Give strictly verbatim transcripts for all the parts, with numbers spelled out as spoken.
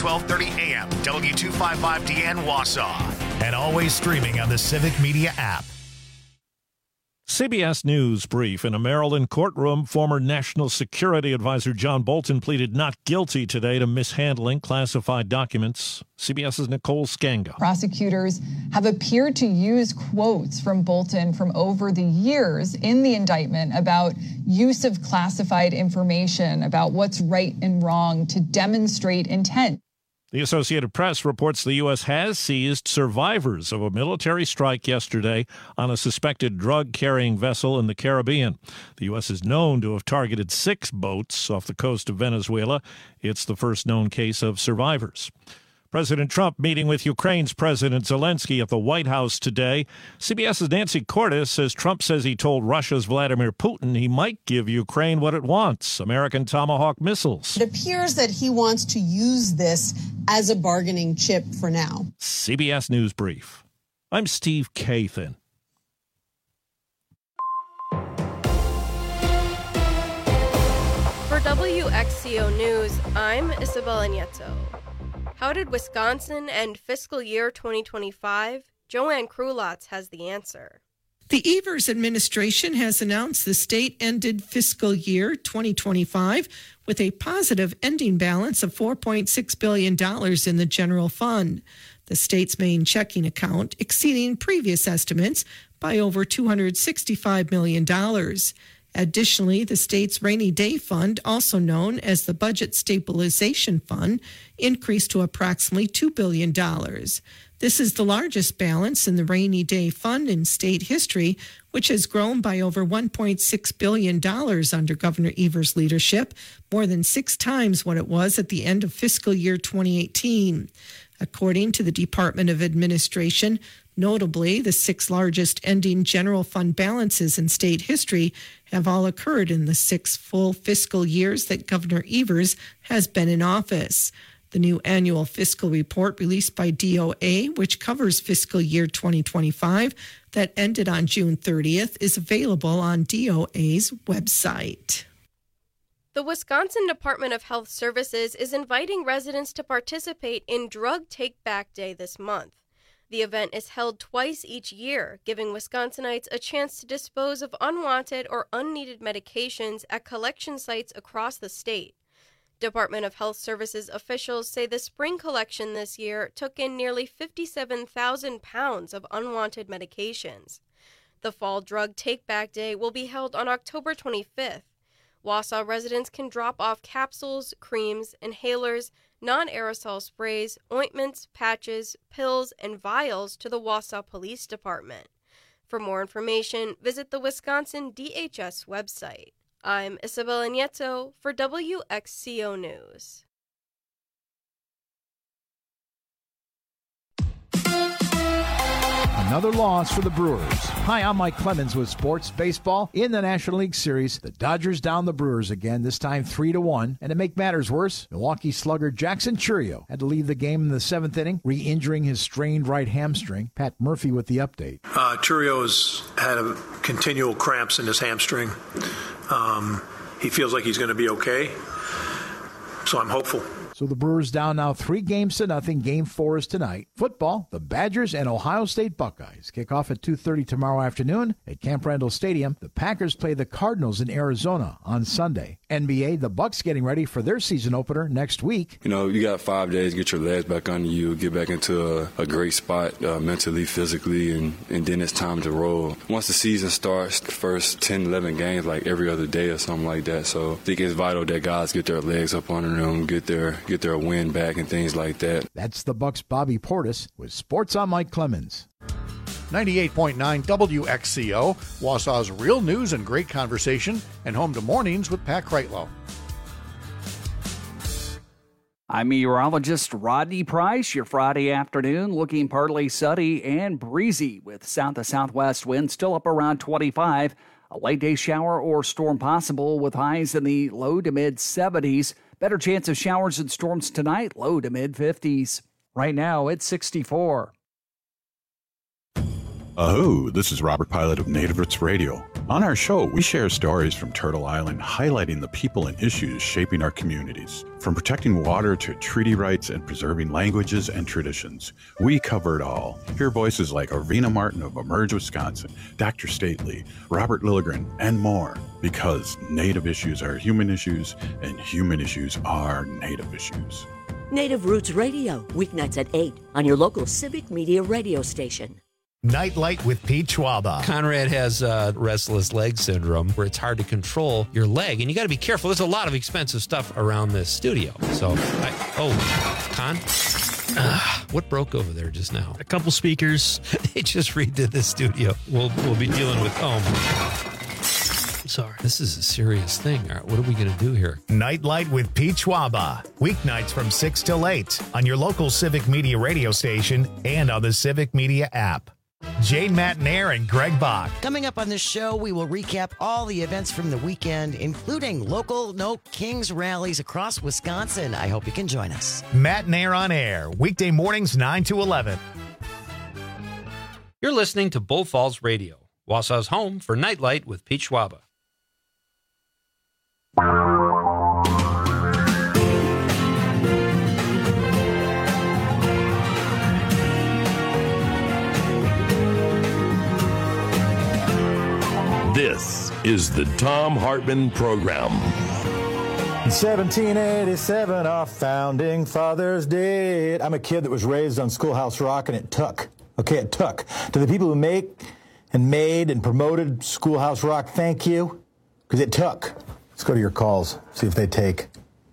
twelve thirty A M, W two fifty-five D N Wausau. And always streaming on the Civic Media app. C B S News brief. In a Maryland courtroom, former National Security Advisor John Bolton pleaded not guilty today to mishandling classified documents. CBS's Nicole Scanga. Prosecutors have appeared to use quotes from Bolton from over the years in the indictment about use of classified information about what's right and wrong to demonstrate intent. The Associated Press reports the U S has seized survivors of a military strike yesterday on a suspected drug-carrying vessel in the Caribbean. The U S is known to have targeted six boats off the coast of Venezuela. It's the first known case of survivors. President Trump meeting with Ukraine's President Zelensky at the White House today. CBS's Nancy Cordes says Trump says he told Russia's Vladimir Putin he might give Ukraine what it wants, American Tomahawk missiles. It appears that he wants to use this as a bargaining chip for now. C B S News Brief. I'm Steve Kathan. For W X C O News, I'm Isabella Nieto. How did Wisconsin end fiscal year twenty twenty-five? Joanne Krulotz has the answer. The Evers administration has announced the state ended fiscal year twenty twenty-five with a positive ending balance of four point six billion dollars in the general fund, the state's main checking account exceeding previous estimates by over two hundred sixty-five million dollars. Additionally, the state's rainy day fund, also known as the Budget Stabilization Fund, increased to approximately two billion dollars. This is the largest balance in the rainy day fund in state history, which has grown by over one point six billion dollars under Governor Evers' leadership, more than six times what it was at the end of fiscal year twenty eighteen. According to the Department of Administration, notably, the six largest ending general fund balances in state history have all occurred in the six full fiscal years that Governor Evers has been in office. The new annual fiscal report released by D O A, which covers fiscal year twenty twenty-five, that ended on June thirtieth, is available on D O A's website. The Wisconsin Department of Health Services is inviting residents to participate in Drug Take Back Day this month. The event is held twice each year, giving Wisconsinites a chance to dispose of unwanted or unneeded medications at collection sites across the state. Department of Health Services officials say the spring collection this year took in nearly fifty-seven thousand pounds of unwanted medications. The Fall Drug Take Back Day will be held on October twenty-fifth. Wausau residents can drop off capsules, creams, inhalers, non-aerosol sprays, ointments, patches, pills, and vials to the Wausau Police Department. For more information, visit the Wisconsin D H S website. I'm Isabella Nieto for W X C O News. Another loss for the Brewers. Hi, I'm Mike Clemens with Sports Baseball. In the National League Series, the Dodgers down the Brewers again, this time three to one. And to make matters worse, Milwaukee slugger Jackson Chourio had to leave the game in the seventh inning, re-injuring his strained right hamstring. Pat Murphy with the update. Uh, Chourio's had a continual cramps in his hamstring. Um, he feels like he's going to be okay, so I'm hopeful. So the Brewers down now three games to nothing. Game four is tonight. Football, the Badgers and Ohio State Buckeyes kick off at two thirty tomorrow afternoon at Camp Randall Stadium. The Packers play the Cardinals in Arizona on Sunday. N B A, the Bucks getting ready for their season opener next week. You know, you got five days to get your legs back under you, get back into a, a great spot uh, mentally, physically, and, and then it's time to roll. Once the season starts, the first ten, eleven games, like every other day or something like that. So I think it's vital that guys get their legs up under them, get their get their win back and things like that. That's the Bucks' Bobby Portis with Sports on Mike Clemens. ninety-eight point nine W X C O, Wausau's real news and great conversation, and home to Mornings with Pat Kreitlow. I'm meteorologist Rodney Price. Your Friday afternoon looking partly sunny and breezy with south to southwest winds still up around twenty-five. A late day shower or storm possible with highs in the low to mid seventies. Better chance of showers and storms tonight, low to mid fifties. Right now, it's sixty-four. Aho, this is Robert Pilot of Native Roots Radio. On our show, we share stories from Turtle Island highlighting the people and issues shaping our communities. From protecting water to treaty rights and preserving languages and traditions, we cover it all. Hear voices like Arvina Martin of Emerge Wisconsin, Doctor Stately, Robert Lilligren, and more. Because Native issues are human issues, and human issues are Native issues. Native Roots Radio, weeknights at eight on your local Civic Media radio station. Nightlight with Pete Schwaba. Conrad has uh, restless leg syndrome where it's hard to control your leg, and you got to be careful. There's a lot of expensive stuff around this studio. So, I, oh, Con, uh, what broke over there just now? A couple speakers. They just redid this studio. We'll we'll be dealing with oh. Sorry. This is a serious thing. All right, what are we going to do here? Nightlight with Pete Schwaba. Weeknights from six till eight on your local Civic Media radio station and on the Civic Media app. Jane Matnair and Greg Bach. Coming up on this show, we will recap all the events from the weekend, including local No Kings rallies across Wisconsin. I hope you can join us. Matnair on air, weekday mornings nine to eleven. You're listening to Bull Falls Radio, Wausau's home for Nightlight with Pete Schwaba. This is the Thom Hartmann Program. In seventeen eighty-seven, our founding fathers did. I'm a kid that was raised on Schoolhouse Rock, and it took. Okay, it took. To the people who make and made and promoted Schoolhouse Rock, thank you, because it took. Let's go to your calls, see if they take.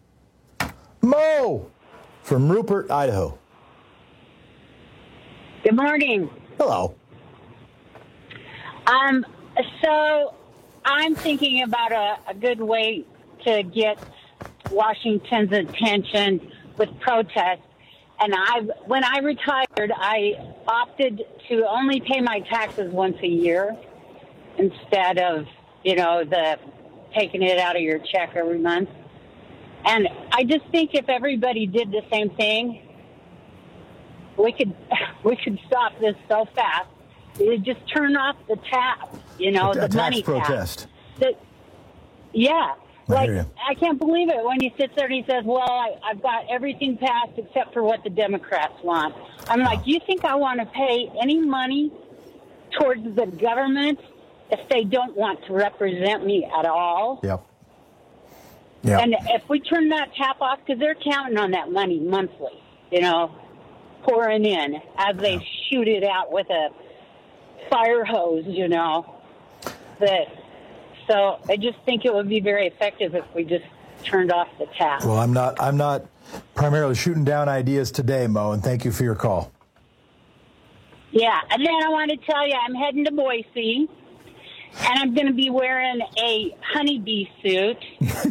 Mo from Rupert, Idaho. Good morning. Hello. Um, so I'm thinking about a, a good way to get Washington's attention with protests. And I, when I retired, I opted to only pay my taxes once a year instead of, you know, the taking it out of your check every month. And I just think if everybody did the same thing, we could we could stop this so fast. It just turn off the tap, you know, a, a the money protest. tap. The, yeah. I Like, hear you. I can't believe it when he sits there and he says, well, I, I've got everything passed except for what the Democrats want. I'm like, do you think I want to pay any money towards the government if they don't want to represent me at all? Yep. Yep. And if we turn that tap off, because they're counting on that money monthly, you know, pouring in as they yeah. shoot it out with a fire hose, you know, that... So I just think it would be very effective if we just turned off the tap. Well, I'm not I'm not primarily shooting down ideas today, Mo, and thank you for your call. Yeah, and then I want to tell you, I'm heading to Boise, and I'm going to be wearing a honeybee suit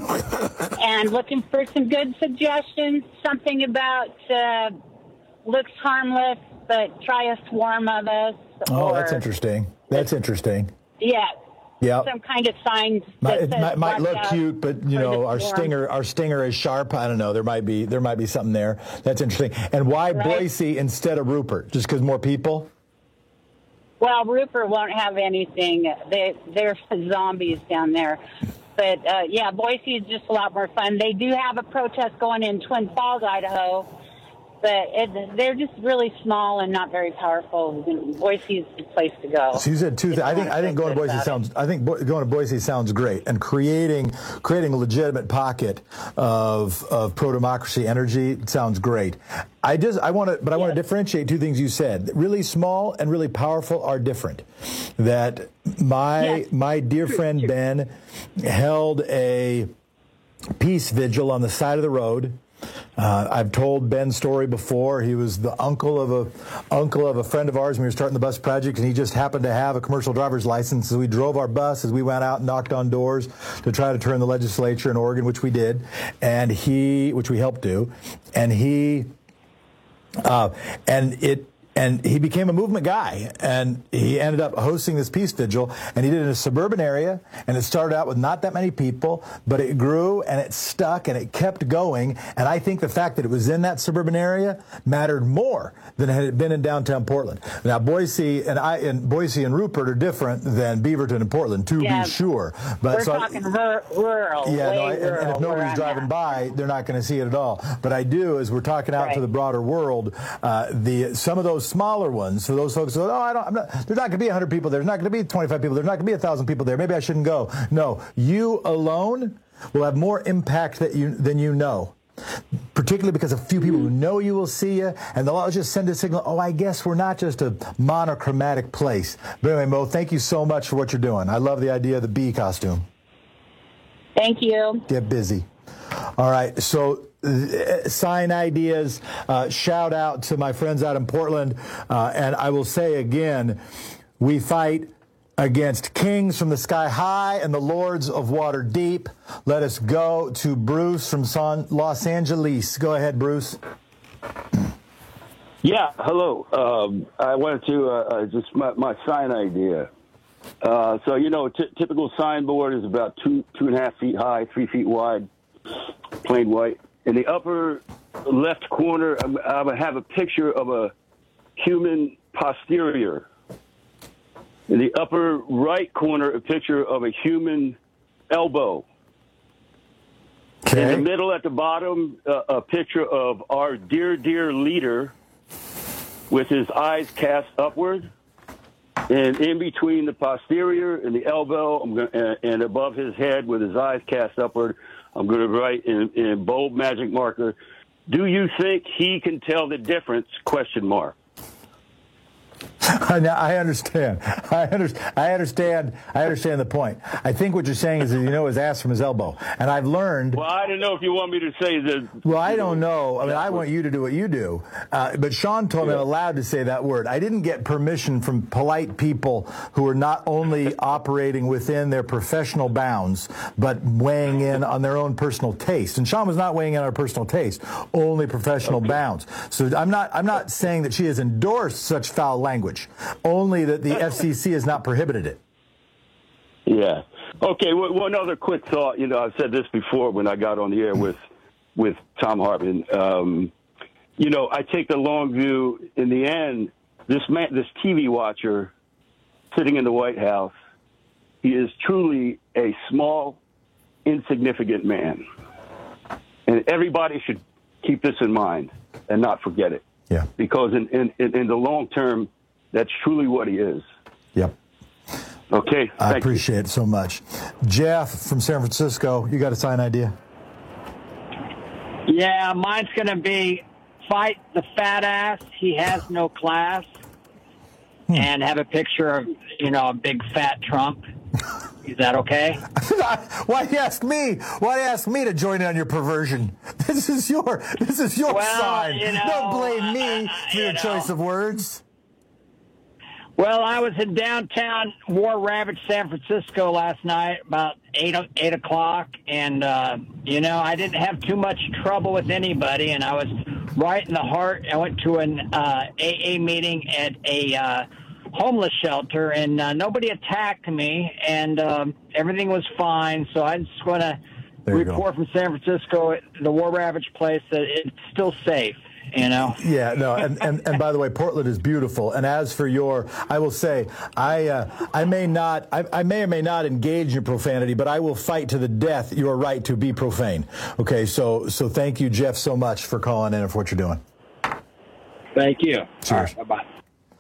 and looking for some good suggestions, something about uh, looks harmless, but try a swarm of us. Oh, or, that's interesting. That's interesting. Yeah. Yeah, some kind of signs. Might, that it says might, might look watch out cute, but you for know, the our storm. stinger, our stinger is sharp. I don't know. There might be, there might be something there. That's interesting. And why Right. Boise instead of Rupert? Just because more people? Well, Rupert won't have anything. They, they're zombies down there. But, uh, yeah, Boise is just a lot more fun. They do have a protest going in Twin Falls, Idaho, but it, they're just really small and not very powerful. Boise is the place to go. So you said two things. I think I think going to Boise sounds. I think bo- going to Boise sounds great, and creating creating a legitimate pocket of of pro democracy energy sounds great. I just I want to, but I want to differentiate two things you said. Really small and really powerful are different. That my Yes. my dear friend Ben held a peace vigil on the side of the road. Uh, I've told Ben's story before. He was the uncle of a uncle of a friend of ours when we were starting the bus project, and he just happened to have a commercial driver's license. So we drove our bus as we went out and knocked on doors to try to turn the legislature in Oregon, which we did, and he, which we helped do, and he, uh, and it. and he became a movement guy, and he ended up hosting this peace vigil, and he did it in a suburban area, and it started out with not that many people, but it grew, and it stuck, and it kept going, and I think the fact that it was in that suburban area mattered more than had it been in downtown Portland. Now, Boise and I and Boise and Rupert are different than Beaverton and Portland, to yeah, be sure. But we're so talking I, rural. Yeah, no, way and, rural and if nobody's driving by, they're not going to see it at all. But I do, as we're talking out right. to the broader world, uh, the some of those smaller ones, for those folks who go, oh, I don't, I'm not, there's not going to be one hundred people there. There's not going to be twenty-five people. There's not going to be one thousand people there. Maybe I shouldn't go. No, you alone will have more impact that you than you know. Particularly because a few people who know you will see you, and they'll all just send a signal, oh, I guess we're not just a monochromatic place. But anyway, Mo, thank you so much for what you're doing. I love the idea of the bee costume. Thank you. Get busy. All right, so uh, sign ideas, uh, shout out to my friends out in Portland, uh, and I will say again, we fight against kings from the sky high and the lords of water deep. Let us go to Bruce from San, Los Angeles. Go ahead, Bruce. Yeah, hello. Um, I wanted to uh, uh, just my, my sign idea. Uh, so, you know, t- typical signboard is about two, two and a half feet high, three feet wide, plain white. In the upper left corner, I'm, I'm going to have a picture of a human posterior. In the upper right corner, a picture of a human elbow. Okay. In the middle at the bottom, uh, a picture of our dear, dear leader with his eyes cast upward. And in between the posterior and the elbow, I'm gonna, and above his head with his eyes cast upward, I'm going to write in, in bold magic marker, do you think he can tell the difference, question mark. I understand. I understand. I understand. I understand the point. I think what you're saying is that you know his ass from his elbow, and I've learned. Well, I don't know if you want me to say this. Well, I don't know. I mean, I want you to do what you do. Uh, but Sean told me I'm allowed to say that word. I didn't get permission from polite people who are not only operating within their professional bounds, but weighing in on their own personal taste. And Sean was not weighing in on her personal taste, only professional okay. bounds. So I'm not. I'm not saying that she has endorsed such foul language. Only that the F C C has not prohibited it. Yeah. Okay. Well, one other quick thought. You know, I've said this before when I got on the air with with Thom Hartmann. Um, you know, I take the long view. In the end, this man, this T V watcher, sitting in the White House, he is truly a small, insignificant man, and everybody should keep this in mind and not forget it. Yeah. Because in in, in the long term, that's truly what he is. Yep. Okay. I appreciate you. it so much. Jeff from San Francisco, you got a sign idea? Yeah, mine's going to be fight the fat ass. He has no class. Hmm. And have a picture of, you know, a big fat Trump. Is that okay? Why do you ask me? Why do you ask me to join in on your perversion? This is your this is your well, sign. You know, Don't blame me uh, for your know. choice of words. Well, I was in downtown War Ravaged San Francisco last night, about eight eight o'clock, and uh, you know I didn't have too much trouble with anybody, and I was right in the heart. I went to an uh, A A meeting at a uh, homeless shelter, and uh, nobody attacked me, and um, everything was fine. So I just want to report from San Francisco, the War Ravaged place, that it's still safe. You know? Yeah, no, and, and, and by the way, Portland is beautiful. And as for your, I will say, I uh, I may not, I, I may or may not engage in profanity, but I will fight to the death your right to be profane. Okay, so so thank you, Jeff, so much for calling in and for what you're doing. Thank you. Cheers. Right, bye-bye.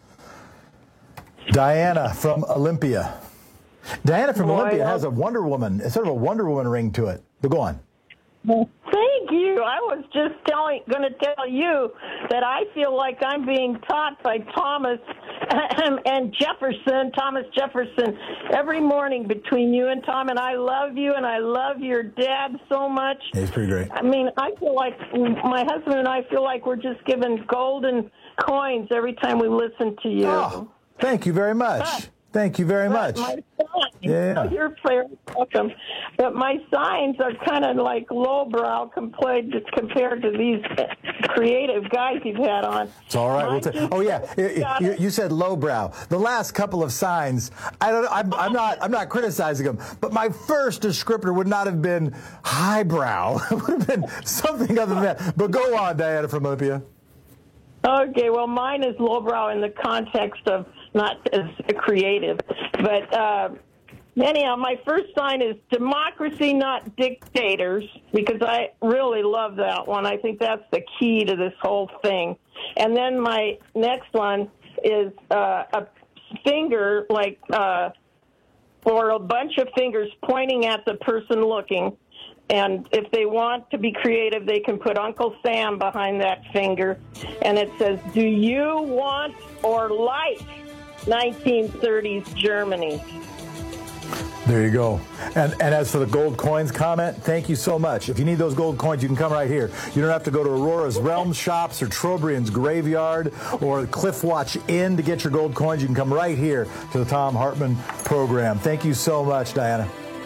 Diana from Olympia. Diana from Boy, Olympia uh, has a Wonder Woman, it's sort of a Wonder Woman ring to it. But go on. Thank you. I was just telling, going to tell you that I feel like I'm being taught by Thomas and Jefferson, Thomas Jefferson, every morning between you and Tom. And I love you, and I love your dad so much. He's pretty great. I mean, I feel like my husband and I feel like we're just given golden coins every time we listen to you. Oh, thank you very much. Thank you very But much. My signs, Yeah. oh, you're very welcome. But my signs are kind of like lowbrow compared to, compared to these creative guys you've had on. It's all right. We'll ta- oh yeah, you, you, you said lowbrow. The last couple of signs, I don't. I'm, I'm not. I'm not criticizing them. But my first descriptor would not have been highbrow. It would have been something other than that. But go on, Diana from Olympia. Okay, well, mine is lowbrow in the context of not as creative. But uh, anyhow, my first sign is democracy, not dictators, because I really love that one. I think that's the key to this whole thing. And then my next one is uh, a finger, like, uh, or a bunch of fingers pointing at the person looking. And if they want to be creative, they can put Uncle Sam behind that finger. And it says, do you want or like nineteen thirties Germany? There you go. And and as for the gold coins comment, thank you so much. If you need those gold coins, you can come right here. You don't have to go to Aurora's Realm Shops or Trobriand's Graveyard or Cliffwatch Inn to get your gold coins. You can come right here to the Thom Hartmann program. Thank you so much, Diana.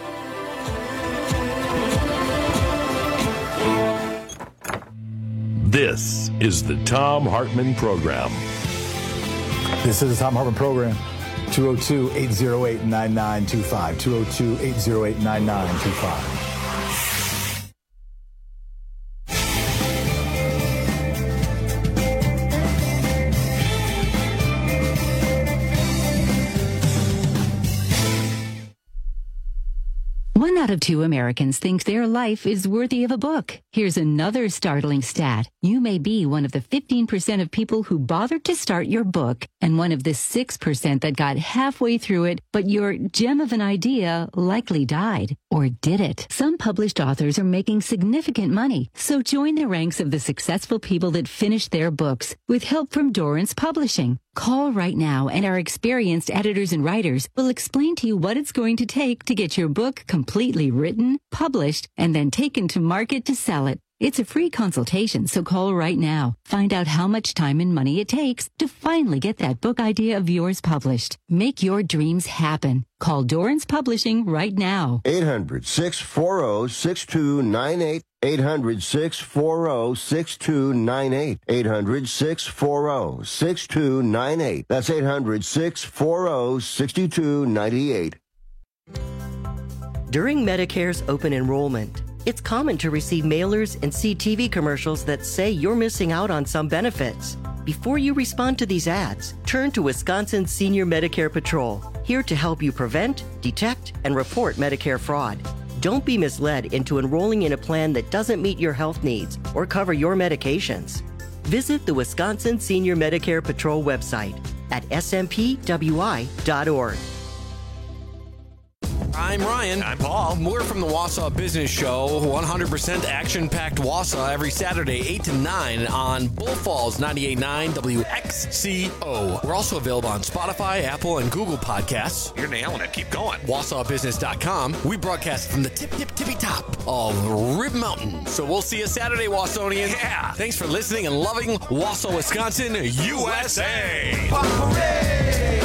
This is the Thom Hartmann Program. This is the Thom Hartmann Program. two oh two, eight oh eight, nine nine two five. two oh two, eight oh eight, nine nine two five. One out of two Americans think their life is worthy of a book. Here's another startling stat. You may be one of the fifteen percent of people who bothered to start your book and one of the six percent that got halfway through it, but your gem of an idea likely died. Or did it? Some published authors are making significant money, so join the ranks of the successful people that finished their books with help from Dorrance Publishing. Call right now and our experienced editors and writers will explain to you what it's going to take to get your book completely written, published, and then taken to market to sell it. It's a free consultation, so call right now. Find out how much time and money it takes to finally get that book idea of yours published. Make your dreams happen. Call Dorrance Publishing right now. eight hundred, six four zero, six two nine eight. eight hundred, six four zero, six two nine eight. eight hundred, six four zero, six two nine eight. That's eight hundred, six four zero, six two nine eight. During Medicare's open enrollment, it's common to receive mailers and see T V commercials that say you're missing out on some benefits. Before you respond to these ads, turn to Wisconsin Senior Medicare Patrol, here to help you prevent, detect, and report Medicare fraud. Don't be misled into enrolling in a plan that doesn't meet your health needs or cover your medications. Visit the Wisconsin Senior Medicare Patrol website at s m p w i dot org. I'm Ryan. I'm Paul. We're from the Wausau Business Show, one hundred percent action-packed Wausau every Saturday, eight to nine on Bull Falls ninety-eight point nine W X C O. We're also available on Spotify, Apple, and Google Podcasts. You're nailing it. Keep going. Wausau Business dot com. We broadcast from the tip, tip, tippy top of Rib Mountain. So we'll see you Saturday, Wausonians. Yeah. Thanks for listening and loving Wausau, Wisconsin, U S A.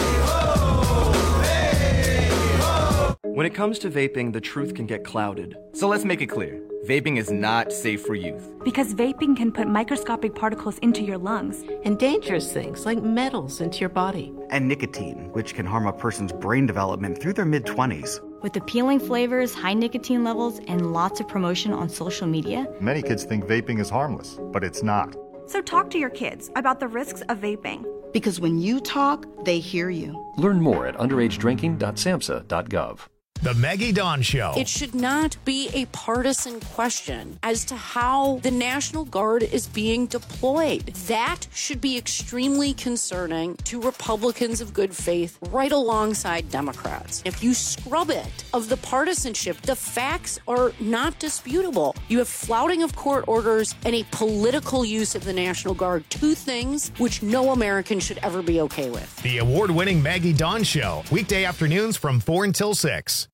When it comes to vaping, the truth can get clouded. So let's make it clear. Vaping is not safe for youth. Because vaping can put microscopic particles into your lungs. And dangerous things like metals into your body. And nicotine, which can harm a person's brain development through their mid-twenties. With appealing flavors, high nicotine levels, and lots of promotion on social media, many kids think vaping is harmless, but it's not. So talk to your kids about the risks of vaping. Because when you talk, they hear you. Learn more at underage drinking dot samhsa dot gov. The Maggie Dawn Show. It should not be a partisan question as to how the National Guard is being deployed. That should be extremely concerning to Republicans of good faith right alongside Democrats. If you scrub it of the partisanship, the facts are not disputable. You have flouting of court orders and a political use of the National Guard, two things which no American should ever be okay with. The award-winning Maggie Dawn Show, weekday afternoons from four until six.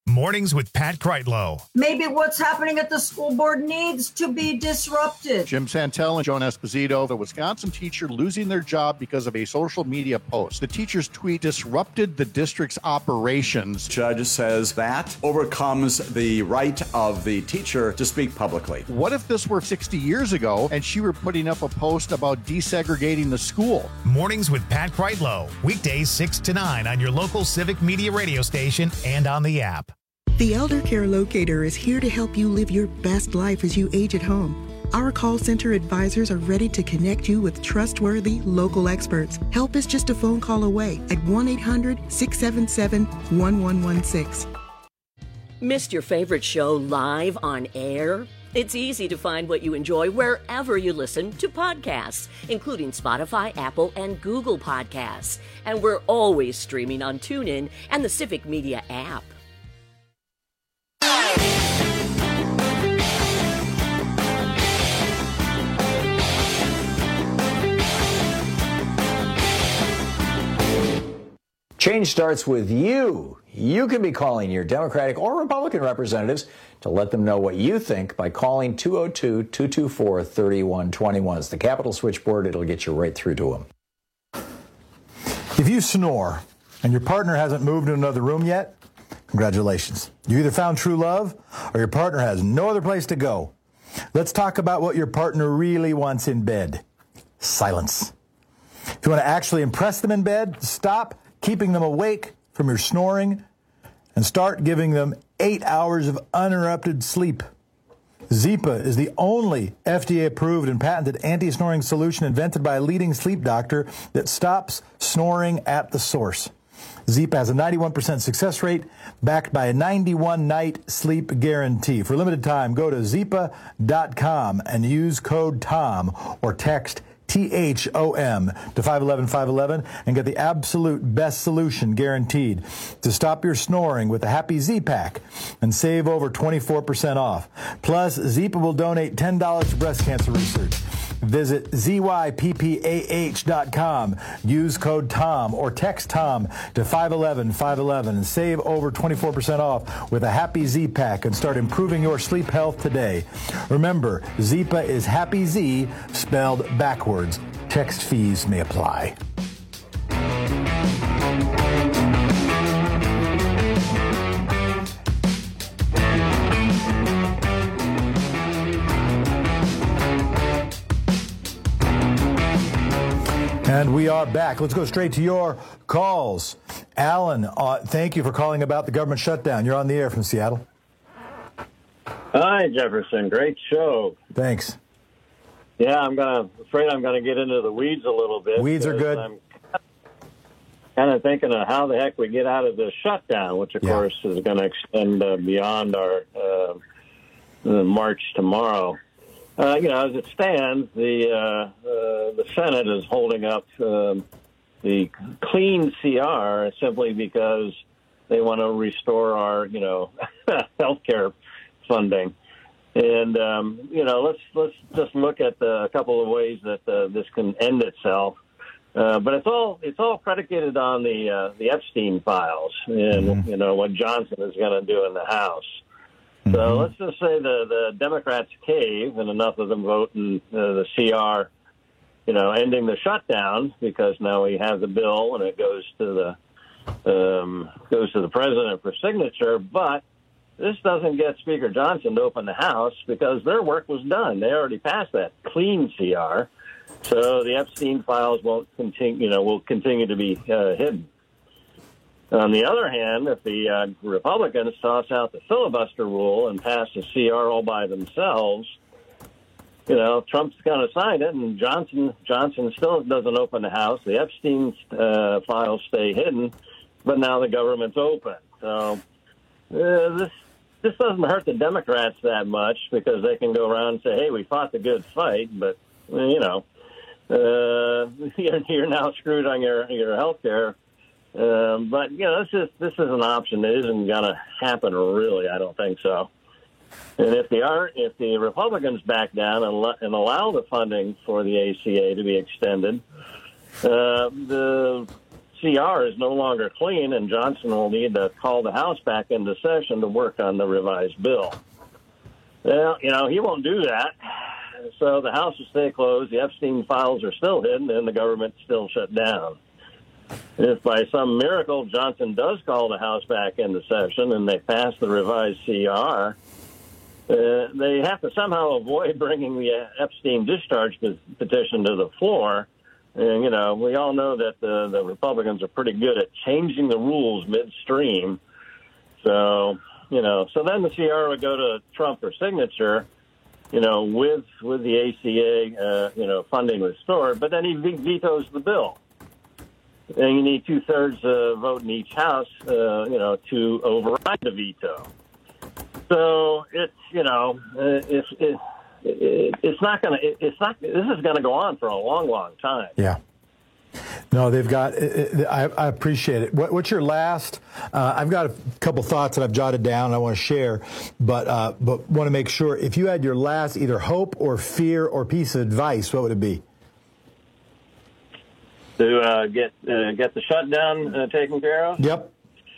Mornings with Pat Kreitlow. Maybe what's happening at the school board needs to be disrupted. Jim Santel and Joan Esposito, the Wisconsin teacher losing their job because of a social media post. The teacher's tweet disrupted the district's operations. Judge says that overcomes the right of the teacher to speak publicly. What if this were sixty years ago and she were putting up a post about desegregating the school? Mornings with Pat Kreitlow. Weekdays six to nine on your local Civic Media radio station and on the app. The Elder Care Locator is here to help you live your best life as you age at home. Our call center advisors are ready to connect you with trustworthy local experts. Help is just a phone call away at one eight hundred, six seven seven, one one one six. Missed your favorite show live on air? It's easy to find what you enjoy wherever you listen to podcasts, including Spotify, Apple, and Google Podcasts. And we're always streaming on TuneIn and the Civic Media app. Change starts with you. You can be calling your Democratic or Republican representatives to let them know what you think by calling two oh two, two two four, three one two one. It's the Capitol switchboard. It'll get you right through to them. If you snore and your partner hasn't moved to another room yet, congratulations. You either found true love or your partner has no other place to go. Let's talk about what your partner really wants in bed. Silence. If you want to actually impress them in bed, stop keeping them awake from your snoring and start giving them eight hours of uninterrupted sleep. Zipa is the only F D A-approved and patented anti-snoring solution invented by a leading sleep doctor that stops snoring at the source. Zipa has a ninety-one percent success rate, backed by a ninety-one night sleep guarantee. For a limited time, go to zipa dot com and use code TOM or text T H O M to five one one, five one one and get the absolute best solution guaranteed to stop your snoring with the Happy Z-Pack and save over twenty-four percent off. Plus, Zipa will donate ten dollars to breast cancer research. Visit Z Y P P A H dot com, use code TOM or text TOM to five one one, five one one and save over twenty-four percent off with a Happy Z-Pack and start improving your sleep health today. Remember, Zipa is Happy Z spelled backwards. Text fees may apply. And we are back. Let's go straight to your calls. Alan, uh, thank you for calling about the government shutdown. You're on the air from Seattle. Hi, Jefferson. Great show. Thanks. Yeah, I'm gonna afraid I'm gonna get into the weeds a little bit. Weeds are good. I'm kind of thinking of how the heck we get out of this shutdown, which of yeah. course is going to extend uh, beyond our uh, uh, March tomorrow. Uh, you know, as it stands, the uh, uh, the Senate is holding up um, the clean C R simply because they want to restore our, you know, health care funding. And, um, you know, let's let's just look at the, a couple of ways that uh, this can end itself. Uh, but it's all it's all predicated on the uh, the Epstein files and, mm-hmm. you know, what Johnson is going to do in the House. Mm-hmm. So let's just say the, the Democrats cave and enough of them vote in uh, the C R, you know, ending the shutdown because now we have the bill and it goes to the um, goes to the president for signature. But this doesn't get Speaker Johnson to open the House because their work was done. They already passed that clean C R, so the Epstein files won't continue. You know, will continue to be uh, hidden. On the other hand, if the uh, Republicans toss out the filibuster rule and pass the C R all by themselves, you know, Trump's going to sign it, and Johnson Johnson still doesn't open the House. The Epstein uh, files stay hidden, but now the government's open. So uh, this. This doesn't hurt the Democrats that much because they can go around and say, hey, we fought the good fight, but, you know, uh, you're, you're now screwed on your, your health care. Um, but, you know, this is, this is an option that isn't going to happen, really. I don't think so. And if the, are, if the Republicans back down and, le- and allow the funding for the A C A to be extended, uh, the C R is no longer clean, and Johnson will need to call the House back into session to work on the revised bill. Well, you know, he won't do that. So the House will stay closed, the Epstein files are still hidden, and the government's still shut down. If by some miracle Johnson does call the House back into session and they pass the revised C R, uh, they have to somehow avoid bringing the Epstein discharge petition to the floor. And, you know, we all know that the, the Republicans are pretty good at changing the rules midstream. So, you know, so then the C R would go to Trump for signature, you know, with with the A C A, uh, you know, funding restored, but then he vetoes the bill. And you need two-thirds uh, vote in each house, uh, you know, to override the veto. So it's, you know, it's it, it, it's not going to, it's not, this is going to go on for a long, long time. Yeah. No, they've got, I, I appreciate it. What, what's your last, uh, I've got a couple thoughts that I've jotted down and I want to share, but, uh, but want to make sure, if you had your last either hope or fear or piece of advice, what would it be? To uh, get uh, get the shutdown uh, taken care of? Yep.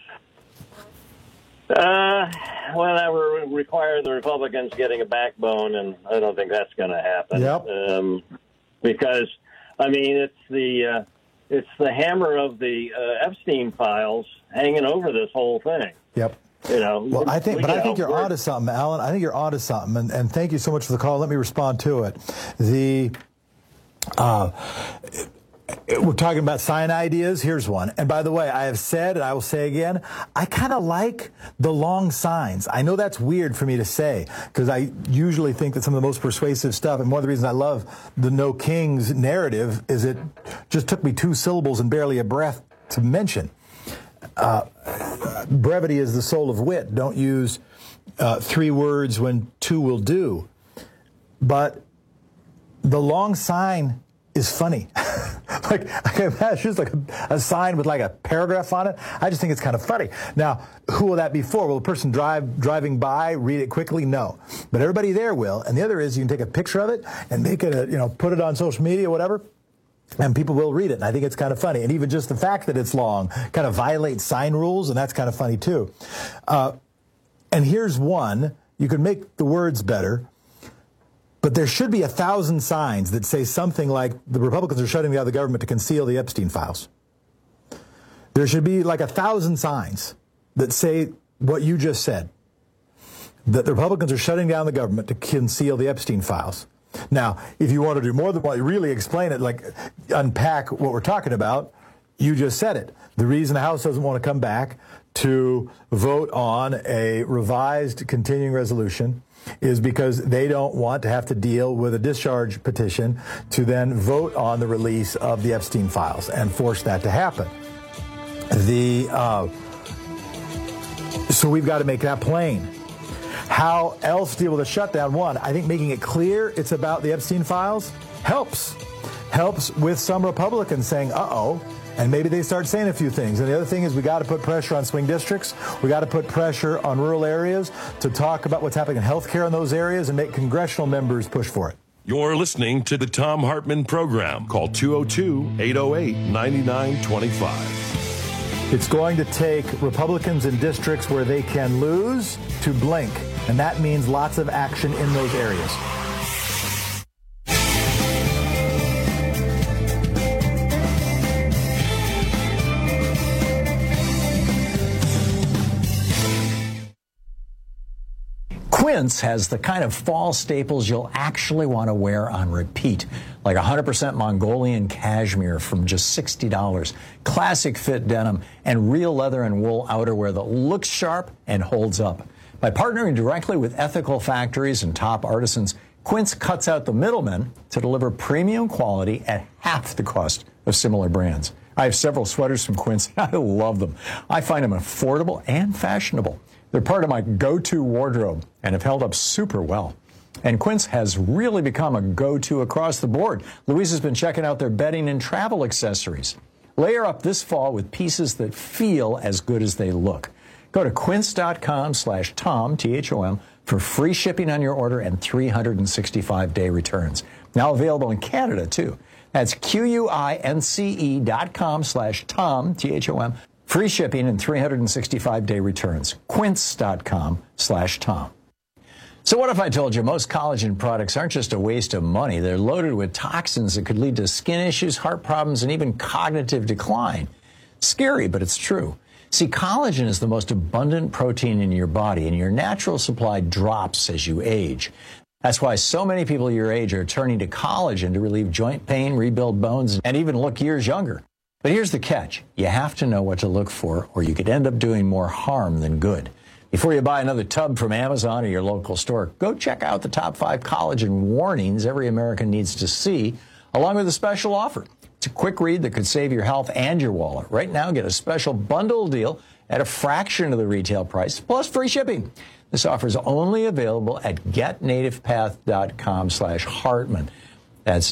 Uh, well, that would require the Republicans getting a backbone, and I don't think that's going to happen. Yep. Um, because, I mean, it's the uh, it's the hammer of the uh, Epstein files hanging over this whole thing. Yep. You know. Well, I think, but I think you're we're- onto something, Alan. I think you're onto something, and, and thank you so much for the call. Let me respond to it. The. Uh, We're talking about sign ideas. Here's one. And by the way, I have said, and I will say again, I kind of like the long signs. I know that's weird for me to say, because I usually think that some of the most persuasive stuff, and one of the reasons I love the No Kings narrative, is it just took me two syllables and barely a breath to mention. Uh, brevity is the soul of wit. Don't use uh, three words when two will do. But the long sign is funny. Like, I can imagine just like a, a sign with like a paragraph on it. I just think it's kind of funny. Now, who will that be for? Will a person drive driving by read it quickly? No. But everybody there will. And the other is you can take a picture of it and make it, a, you know, put it on social media, whatever, and people will read it. And I think it's kind of funny. And even just the fact that it's long kind of violates sign rules, and that's kind of funny too. Uh, and here's one. You could make the words better. But there should be a thousand signs that say something like the Republicans are shutting down the government to conceal the Epstein files. There should be like a thousand signs that say what you just said, that the Republicans are shutting down the government to conceal the Epstein files. Now, if you want to do more than what, really explain it, like unpack what we're talking about, you just said it. The reason the House doesn't want to come back to vote on a revised continuing resolution is because they don't want to have to deal with a discharge petition to then vote on the release of the Epstein files and force that to happen. The uh, so we've got to make that plain. How else deal with a shutdown? One, I think making it clear it's about the Epstein files helps. Helps with some Republicans saying, uh-oh, and maybe they start saying a few things. And the other thing is we got to put pressure on swing districts. We got to put pressure on rural areas to talk about what's happening in healthcare in those areas and make congressional members push for it. You're listening to the Tom Hartman Program. Call two oh two, eight oh eight, nine nine two five. It's going to take Republicans in districts where they can lose to blink. And that means lots of action in those areas. Quince has the kind of fall staples you'll actually want to wear on repeat, like one hundred percent Mongolian cashmere from just sixty dollars, classic fit denim, and real leather and wool outerwear that looks sharp and holds up. By partnering directly with ethical factories and top artisans, Quince cuts out the middlemen to deliver premium quality at half the cost of similar brands. I have several sweaters from Quince. I love them. I find them affordable and fashionable. They're part of my go-to wardrobe and have held up super well. And Quince has really become a go-to across the board. Louise has been checking out their bedding and travel accessories. Layer up this fall with pieces that feel as good as they look. Go to quince.com slash Tom, T H O M, for free shipping on your order and three hundred sixty-five day returns. Now available in Canada, too. That's Q-U-I-N-C-E dot com slash Tom, T H O M. Free shipping and three hundred sixty-five day returns. Quince.com slash Tom. So what if I told you most collagen products aren't just a waste of money? They're loaded with toxins that could lead to skin issues, heart problems, and even cognitive decline. Scary, but it's true. See, collagen is the most abundant protein in your body, and your natural supply drops as you age. That's why so many people your age are turning to collagen to relieve joint pain, rebuild bones, and even look years younger. But here's the catch. You have to know what to look for, or you could end up doing more harm than good. Before you buy another tub from Amazon or your local store, go check out the top five collagen warnings every American needs to see, along with a special offer. It's a quick read that could save your health and your wallet. Right now, get a special bundle deal at a fraction of the retail price, plus free shipping. This offer is only available at getnativepath.com slash Hartman. That's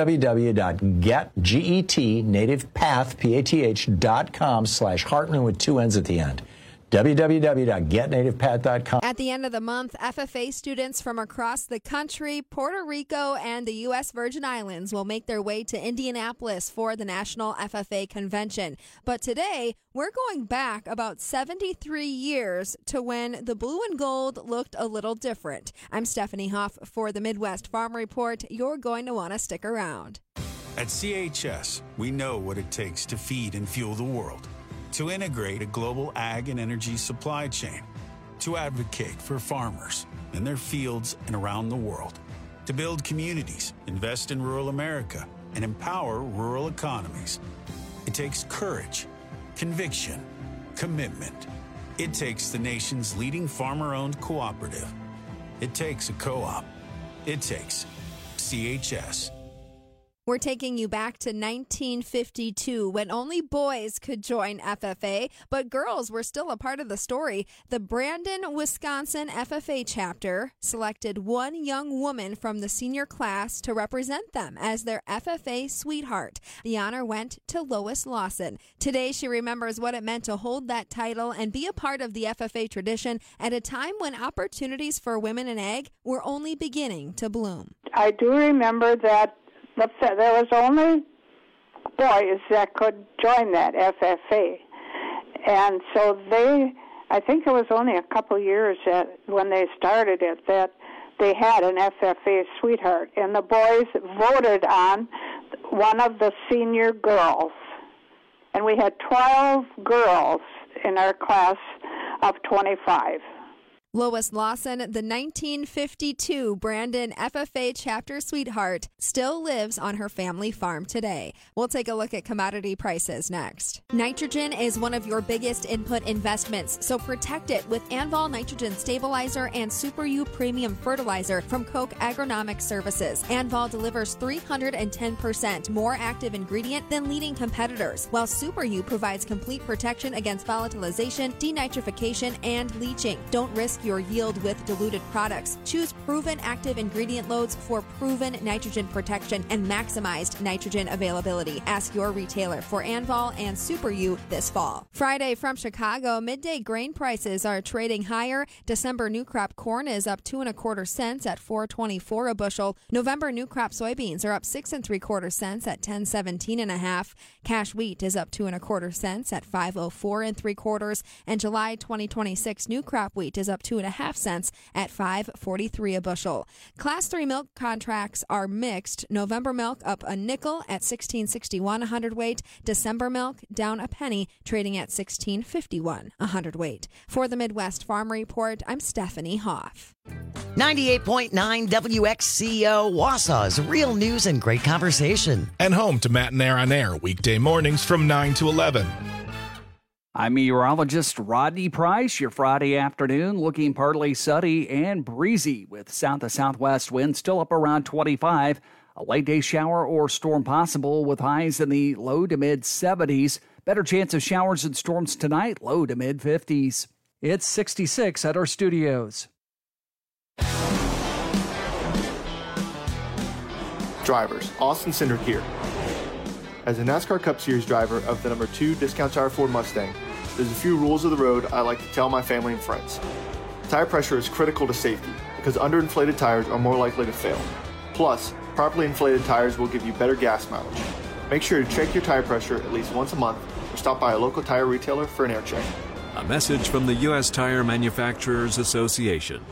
www.getnativepath.com slash Hartman with two N's at the end. w w w dot get native path dot com. At the end of the month, F F A students from across the country, Puerto Rico, and the U S Virgin Islands will make their way to Indianapolis for the National F F A Convention. But today, we're going back about seventy-three years to when the blue and gold looked a little different. I'm Stephanie Hoff for the Midwest Farm Report. You're going to want to stick around. At C H S, we know what it takes to feed and fuel the world. To integrate a global ag and energy supply chain, to advocate for farmers in their fields and around the world, to build communities, invest in rural America, and empower rural economies. It takes courage, conviction, commitment. It takes the nation's leading farmer-owned cooperative. It takes a co-op. It takes C H S. We're taking you back to nineteen fifty-two when only boys could join F F A, but girls were still a part of the story. The Brandon, Wisconsin F F A chapter selected one young woman from the senior class to represent them as their F F A sweetheart. The honor went to Lois Lawson. Today, she remembers what it meant to hold that title and be a part of the F F A tradition at a time when opportunities for women in ag were only beginning to bloom. I do remember that The, there was only boys that could join that F F A. And so they, I think it was only a couple years that when they started it that they had an F F A sweetheart. And the boys voted on one of the senior girls. And we had twelve girls in our class of twenty-five. Lois Lawson, the nineteen fifty-two Brandon F F A chapter sweetheart, still lives on her family farm today. We'll take a look at commodity prices next. Nitrogen is one of your biggest input investments, so protect it with Anvol Nitrogen Stabilizer and Super U Premium Fertilizer from Koch Agronomic Services. Anvol delivers three hundred ten percent more active ingredient than leading competitors, while Super U provides complete protection against volatilization, denitrification, and leaching. Don't risk your yield with diluted products. Choose proven active ingredient loads for proven nitrogen protection and maximized nitrogen availability. Ask your retailer for Anvol and Super U this fall. Friday from Chicago, midday grain prices are trading higher. December new crop corn is up two and a quarter cents at four twenty-four a bushel. November new crop soybeans are up six and three quarter cents at ten seventeen and a half. Cash wheat is up two and a quarter cents at five oh four and three quarters. And July twenty twenty-six new crop wheat is up two and a half cents at five forty-three a bushel. Class three milk contracts are mixed. November milk up a nickel at sixteen sixty-one a hundredweight. December milk down a penny, trading at sixteen fifty-one a hundredweight. For the Midwest Farm Report, I'm Stephanie Hoff. ninety-eight point nine W X C O Wausau's real news and great conversation. And home to Matt and Air on Air weekday mornings from nine to eleven. I'm meteorologist Rodney Price. Your Friday afternoon looking partly sunny and breezy with south to southwest winds still up around twenty-five. A late day shower or storm possible with highs in the low to mid seventies. Better chance of showers and storms tonight, low to mid fifties. It's sixty-six at our studios. Drivers, Austin Cindric here. As a NASCAR Cup Series driver of the number two Discount Tire Ford Mustang, there's a few rules of the road I like to tell my family and friends. Tire pressure is critical to safety because underinflated tires are more likely to fail. Plus, Properly inflated tires will give you better gas mileage. Make sure to check your tire pressure at least once a month or stop by a local tire retailer for an air check. A message from the U S Tire Manufacturers Association.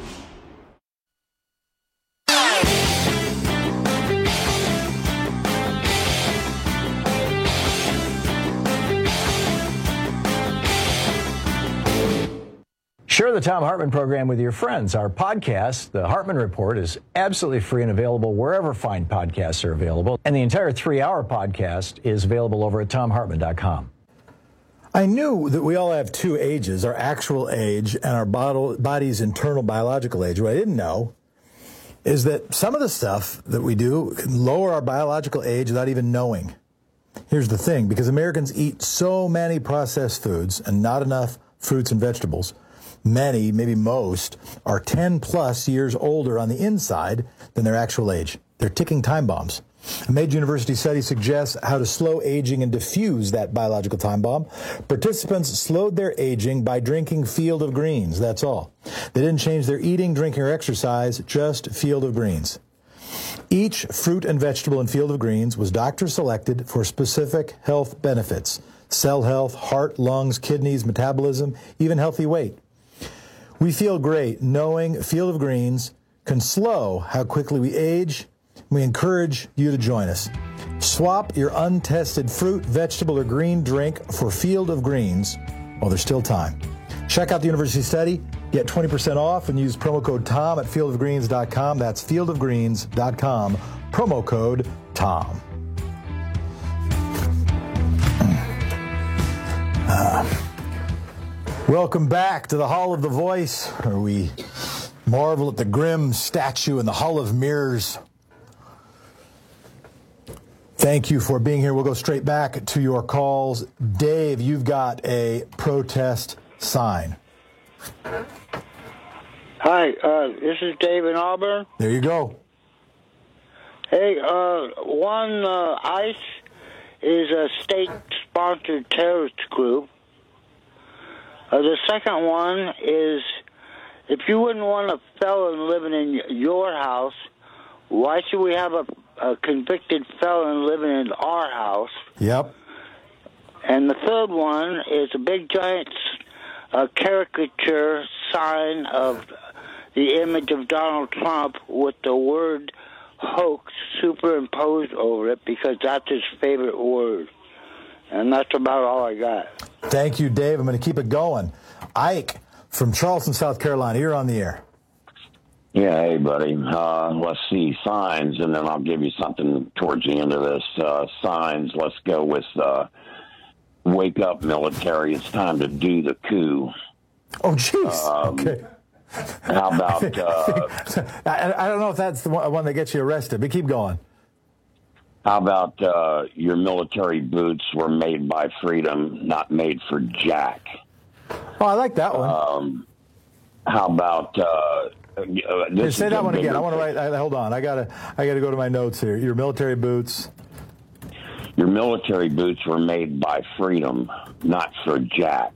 Share the Thom Hartmann program with your friends. Our podcast, The Hartmann Report, is absolutely free and available wherever fine podcasts are available. And the entire three-hour podcast is available over at thom hartmann dot com. I knew that we all have two ages, our actual age and our body's internal biological age. What I didn't know is that some of the stuff that we do can lower our biological age without even knowing. Here's the thing, because Americans eat so many processed foods and not enough fruits and vegetables, many, maybe most, are ten plus years older on the inside than their actual age. They're ticking time bombs. A Made University study suggests how to slow aging and diffuse that biological time bomb. Participants slowed their aging by drinking Field of Greens, that's all. They didn't change their eating, drinking, or exercise, just Field of Greens. Each fruit and vegetable in Field of Greens was doctor selected for specific health benefits: cell health, heart, lungs, kidneys, metabolism, even healthy weight. We feel great knowing Field of Greens can slow how quickly we age. We encourage you to join us. Swap your untested fruit, vegetable, or green drink for Field of Greens while there's still time. Check out the university study. Get twenty percent off and use promo code TOM at field of greens dot com. That's field of greens dot com. Promo code TOM. Uh, welcome back to the Hall of the Voice, where we marvel at the grim statue in the Hall of Mirrors. Thank you for being here. We'll go straight back to your calls. Dave, you've got a protest sign. Hi, uh, this is Dave in Auburn. There you go. Hey, uh, one, uh, ICE is a state-sponsored terrorist group. Uh, the second one is, if you wouldn't want a felon living in your house, why should we have a, a convicted felon living in our house? Yep. And the third one is a big giant uh, caricature sign of the image of Donald Trump with the word hoax superimposed over it, because that's his favorite word. And that's about all I got. Thank you, Dave. I'm going to keep it going. Ike from Charleston, South Carolina, you're on the air. Yeah, hey, buddy. Uh, let's see, signs, and then I'll give you something towards the end of this. Uh, signs, let's go with uh, wake up, military. It's time to do the coup. Oh, jeez. Um, okay. How about... Uh, I, I don't know if that's the one that gets you arrested, but keep going. How about uh, your military boots were made by freedom, not made for jack? Oh, I like that one. Um, how about... Uh, Uh, hey, say that one again. I want to write. I, hold on. I gotta. I gotta go to my notes here. Your military boots. Your military boots were made by freedom, not for jack.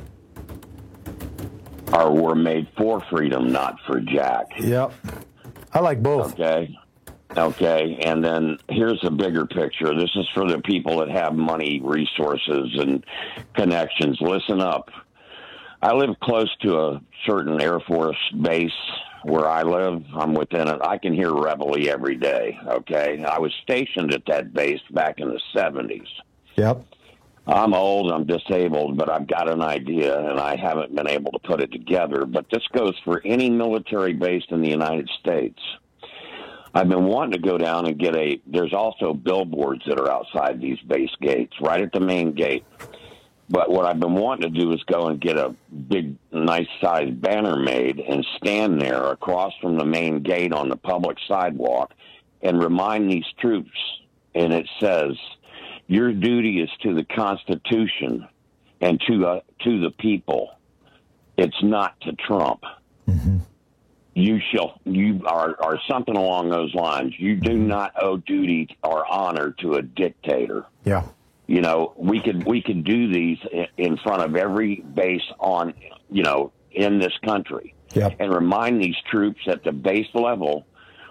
Or were made for freedom, not for jack. Yep. I like both. Okay. Okay. And then here's a bigger picture. This is for the people that have money, resources, and connections. Listen up. I live close to a certain Air Force base where I live. I'm within it. I can hear reveille every day, okay? I was stationed at that base back in the seventies. Yep. I'm old, I'm disabled, but I've got an idea, and I haven't been able to put it together. But this goes for any military base in the United States. I've been wanting to go down and get a, there's also billboards that are outside these base gates, right at the main gate. But what I've been wanting to do is go and get a big, nice-sized banner made and stand there across from the main gate on the public sidewalk and remind these troops, and it says, your duty is to the Constitution and to uh, to the people. It's not to Trump. Mm-hmm. You shall, you are, are something along those lines. You do not owe duty or honor to a dictator. Yeah. You know, we could we could do these in front of every base on, you know, in this country, yep. and remind these troops at the base level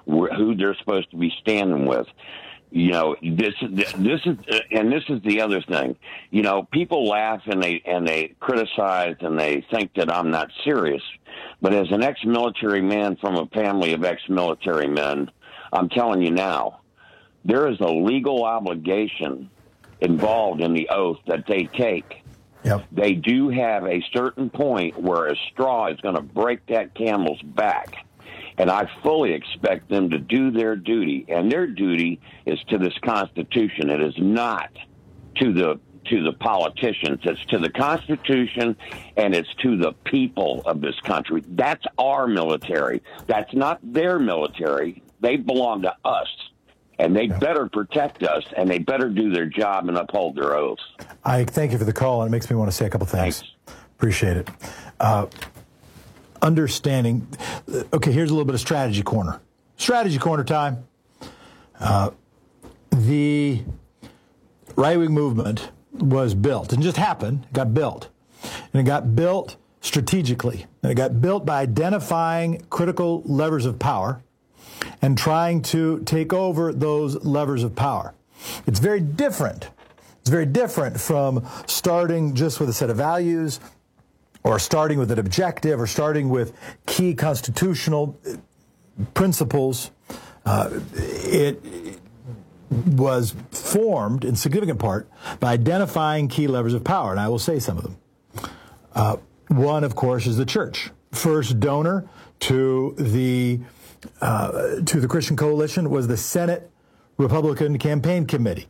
wh- who they're supposed to be standing with. You know, this this is and this is the other thing. You know, people laugh and they and they criticize and they think that I'm not serious. But as an ex-military man from a family of ex-military men, I'm telling you now, there is a legal obligation involved in the oath that they take. Yep. They do have a certain point where a straw is going to break that camel's back. And I fully expect them to do their duty. And their duty is to this Constitution. It is not to the to the politicians. It's to the Constitution, and it's to the people of this country. That's our military. That's not their military. They belong to us. And they yeah. better protect us, and they better do their job and uphold their oaths. I thank you for the call, and it makes me want to say a couple things. Thanks. Appreciate it. Uh, understanding, okay, here's a little bit of strategy corner. Strategy corner time. Uh, the right-wing movement was built. It just happened. It got built. And it got built strategically. And it got built by identifying critical levers of power and trying to take over those levers of power. It's very different. It's very different from starting just with a set of values or starting with an objective or starting with key constitutional principles. Uh, it, it was formed in significant part by identifying key levers of power, and I will say some of them. Uh, one, of course, is the church. First donor to the uh, to the Christian Coalition was the Senate Republican Campaign Committee.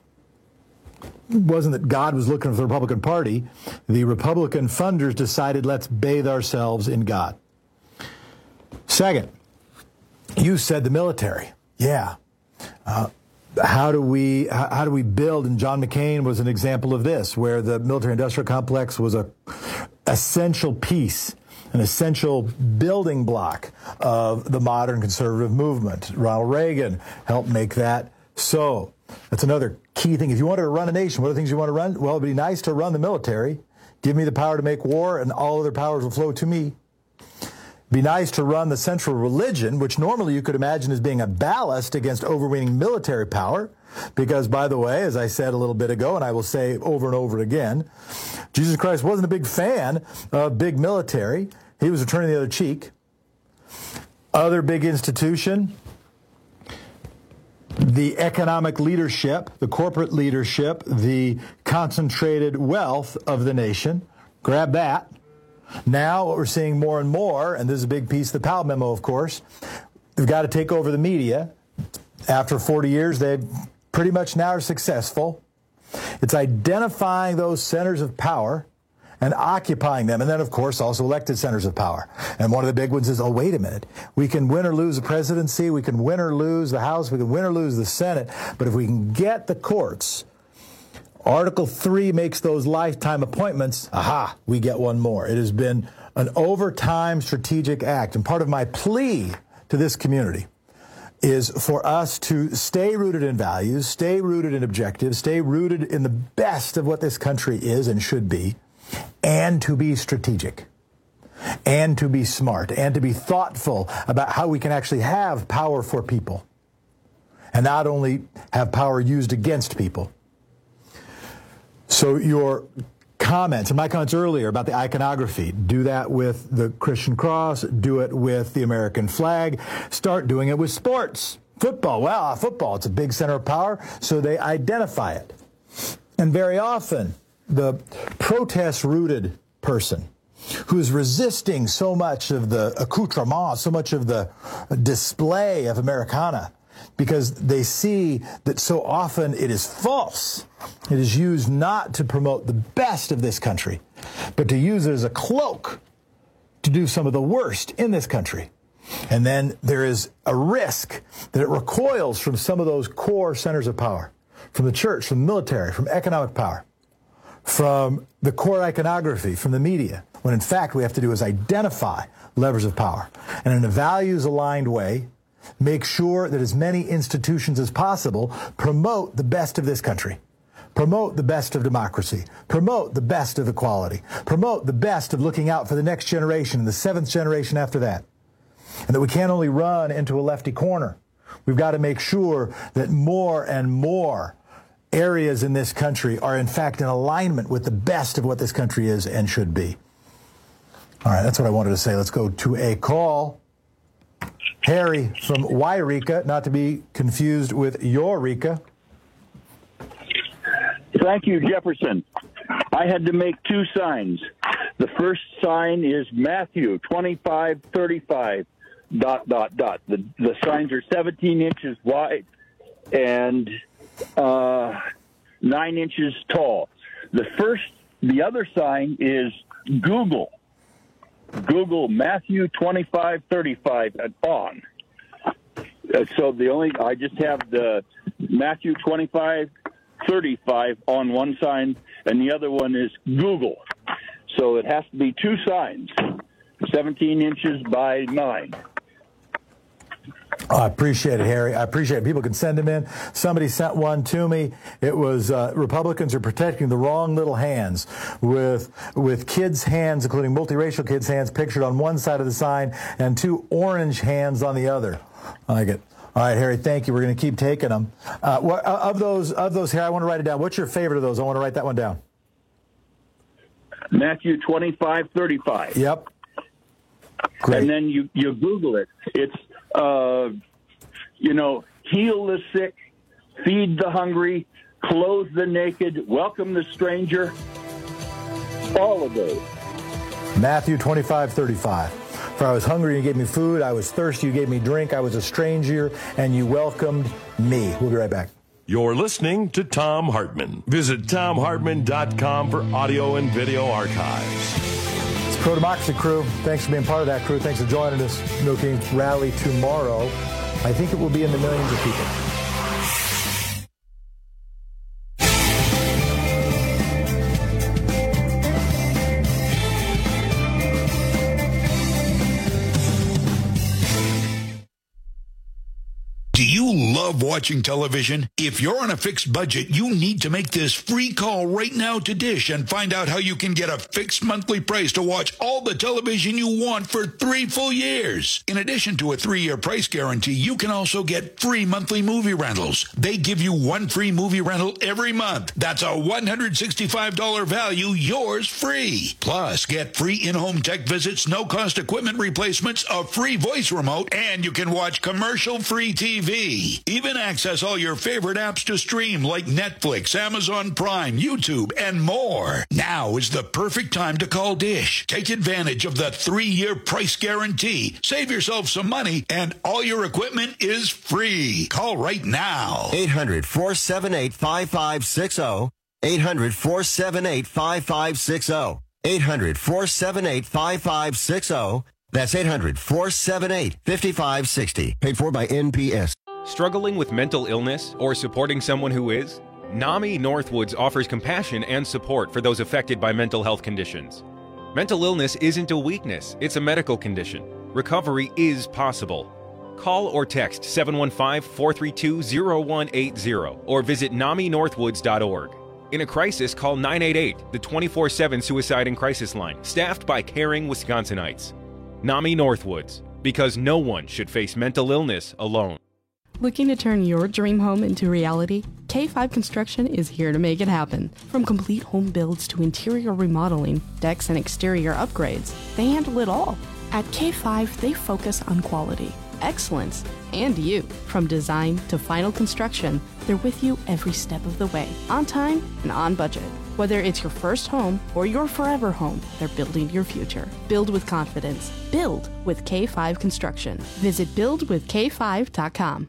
It wasn't that God was looking for the Republican Party. The Republican funders decided, let's bathe ourselves in God. Second, you said the military. Yeah. Uh, how do we how, how do we build? And John McCain was an example of this, where the military-industrial complex was a essential piece, an essential building block of the modern conservative movement. Ronald Reagan helped make that so. That's another key thing. If you wanted to run a nation, what are the things you want to run? Well, it'd be nice to run the military. Give me the power to make war, and all other powers will flow to me. Be nice to run the central religion, which normally you could imagine as being a ballast against overweening military power. Because, by the way, as I said a little bit ago, and I will say over and over again, Jesus Christ wasn't a big fan of big military. He was turning the other cheek. Other big institution, the economic leadership, the corporate leadership, the concentrated wealth of the nation. Grab that. Now what we're seeing more and more, and this is a big piece of the Powell memo, of course, they've got to take over the media. After forty years, they've pretty much now are successful. It's identifying those centers of power and occupying them. And then, of course, also elected centers of power. And one of the big ones is, oh, wait a minute. We can win or lose the presidency. We can win or lose the House. We can win or lose the Senate. But if we can get the courts, Article three makes those lifetime appointments. Aha, we get one more. It has been an overtime strategic act. And part of my plea to this community is for us to stay rooted in values, stay rooted in objectives, stay rooted in the best of what this country is and should be, and to be strategic, and to be smart, and to be thoughtful about how we can actually have power for people, and not only have power used against people. So your comments, and my comments earlier about the iconography, do that with the Christian cross, do it with the American flag, start doing it with sports. Football, well, football, it's a big center of power, so they identify it. And very often, the protest-rooted person who's resisting so much of the accoutrement, so much of the display of Americana, because they see that so often it is false. It is used not to promote the best of this country, but to use it as a cloak to do some of the worst in this country. And then there is a risk that it recoils from some of those core centers of power, from the church, from the military, from economic power, from the core iconography, from the media, when in fact we have to do is identify levers of power. And in a values-aligned way, make sure that as many institutions as possible promote the best of this country, promote the best of democracy, promote the best of equality, promote the best of looking out for the next generation and the seventh generation after that. and that we can't only run into a lefty corner. We've got to make sure that more and more areas in this country are, in fact, in alignment with the best of what this country is and should be. All right, that's what I wanted to say. Let's go to a call. Harry from Yreka, not to be confused with Eureka. Thank you, Jefferson. I had to make two signs. The first sign is Matthew twenty-five thirty-five, dot, dot, dot. The, the signs are seventeen inches wide and uh, nine inches tall. The first, the other sign is Google. Google Matthew twenty-five thirty-five on. Uh, so the only, I just have the Matthew twenty-five thirty-five on one sign, and the other one is Google. So it has to be two signs, seventeen inches by nine. Oh, I appreciate it, Harry. I appreciate it. People can send them in. Somebody sent one to me. It was uh, Republicans are protecting the wrong little hands with with kids' hands, including multiracial kids' hands, pictured on one side of the sign and two orange hands on the other. I like it. All right, Harry, thank you. We're going to keep taking them. Uh, what, of those, of those, Harry, I want to write it down. What's your favorite of those? I want to write that one down. Matthew twenty-five thirty-five. Yep. Great. And then you, you Google it. It's, uh, you know, heal the sick, feed the hungry, clothe the naked, welcome the stranger. All of those. Matthew twenty-five thirty-five. For I was hungry, you gave me food. I was thirsty, you gave me drink. I was a stranger, and you welcomed me. We'll be right back. You're listening to Thom Hartmann. Visit Thom Hartmann dot com for audio and video archives. It's Pro Democracy Crew. Thanks for being part of that crew. Thanks for joining us. No Kings rally tomorrow. I think it will be in the millions of people. Do you love watching television? If you're on a fixed budget, you need to make this free call right now to Dish and find out how you can get a fixed monthly price to watch all the television you want for three full years. In addition to a three-year price guarantee, you can also get free monthly movie rentals. They give you one free movie rental every month. That's a one hundred sixty-five dollars value, yours free. Plus, get free in-home tech visits, no-cost equipment replacements, a free voice remote, and you can watch commercial-free T V. Even access all your favorite apps to stream like Netflix, Amazon Prime, YouTube, and more. Now is the perfect time to call Dish. Take advantage of the three-year price guarantee. Save yourself some money, and all your equipment is free. Call right now. eight hundred, four seven eight, five five six zero. eight hundred, four seven eight, five five six zero. eight hundred, four seven eight, five five six zero. That's eight hundred, four seven eight, five five six zero. Paid for by N P S. Struggling with mental illness or supporting someone who is? NAMI Northwoods offers compassion and support for those affected by mental health conditions. Mental illness isn't a weakness, it's a medical condition. Recovery is possible. Call or text seven one five, four three two, zero one eight zero or visit nami northwoods dot org. In a crisis, call nine eight eight, the twenty-four seven Suicide and Crisis Line, staffed by caring Wisconsinites. NAMI Northwoods, because no one should face mental illness alone. Looking to turn your dream home into reality? K five Construction is here to make it happen. From complete home builds to interior remodeling, decks and exterior upgrades, they handle it all. At K five, they focus on quality, excellence, and you. From design to final construction, they're with you every step of the way, on time and on budget. Whether it's your first home or your forever home, they're building your future. Build with confidence. Build with K five Construction. Visit build with K five dot com.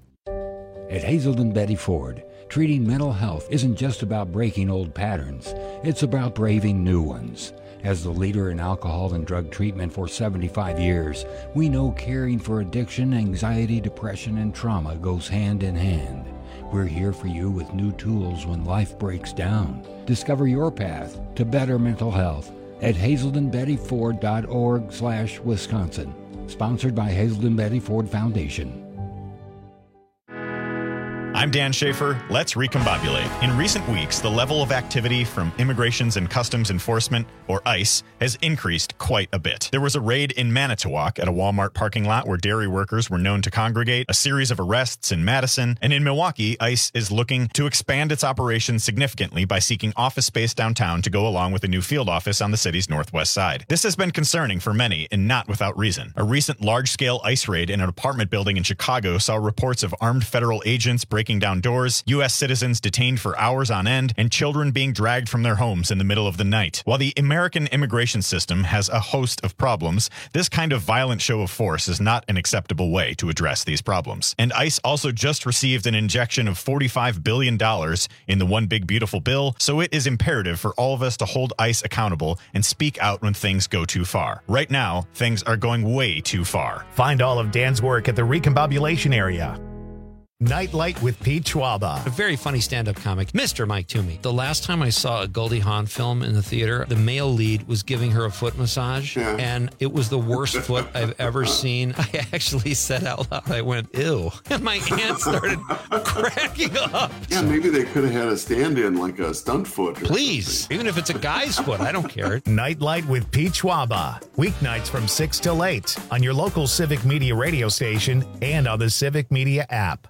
At Hazelden Betty Ford, treating mental health isn't just about breaking old patterns. It's about braving new ones. As the leader in alcohol and drug treatment for seventy-five years, we know caring for addiction, anxiety, depression, and trauma goes hand in hand. We're here for you with new tools when life breaks down. Discover your path to better mental health at hazelden betty ford dot org slash Wisconsin. Sponsored by Hazelden Betty Ford Foundation. I'm Dan Schaefer. Let's recombobulate. In recent weeks, the level of activity from Immigrations and Customs Enforcement, or ICE, has increased quite a bit. There was a raid in Manitowoc at a Walmart parking lot where dairy workers were known to congregate, a series of arrests in Madison, and in Milwaukee, ICE is looking to expand its operations significantly by seeking office space downtown to go along with a new field office on the city's northwest side. This has been concerning for many, and not without reason. A recent large-scale ICE raid in an apartment building in Chicago saw reports of armed federal agents breaking breaking down doors, U S citizens detained for hours on end, and children being dragged from their homes in the middle of the night. While the American immigration system has a host of problems, this kind of violent show of force is not an acceptable way to address these problems. And ICE also just received an injection of forty-five billion dollars in the One Big Beautiful Bill, so it is imperative for all of us to hold ICE accountable and speak out when things go too far. Right now, things are going way too far. Find all of Dan's work at the Recombobulation Area. Nightlight with Pete Schwaba. A very funny stand-up comic, Mister Mike Toomey. The last time I saw a Goldie Hawn film in the theater, the male lead was giving her a foot massage, yeah. and it was the worst foot I've ever seen. I actually said out loud, I went, ew. And my aunt started cracking up. Yeah, maybe they could have had a stand-in, like a stunt foot. Or Please, something. Even if it's a guy's foot, I don't care. Nightlight with Pete Schwaba. Weeknights from six till eight on your local Civic Media radio station and on the Civic Media app.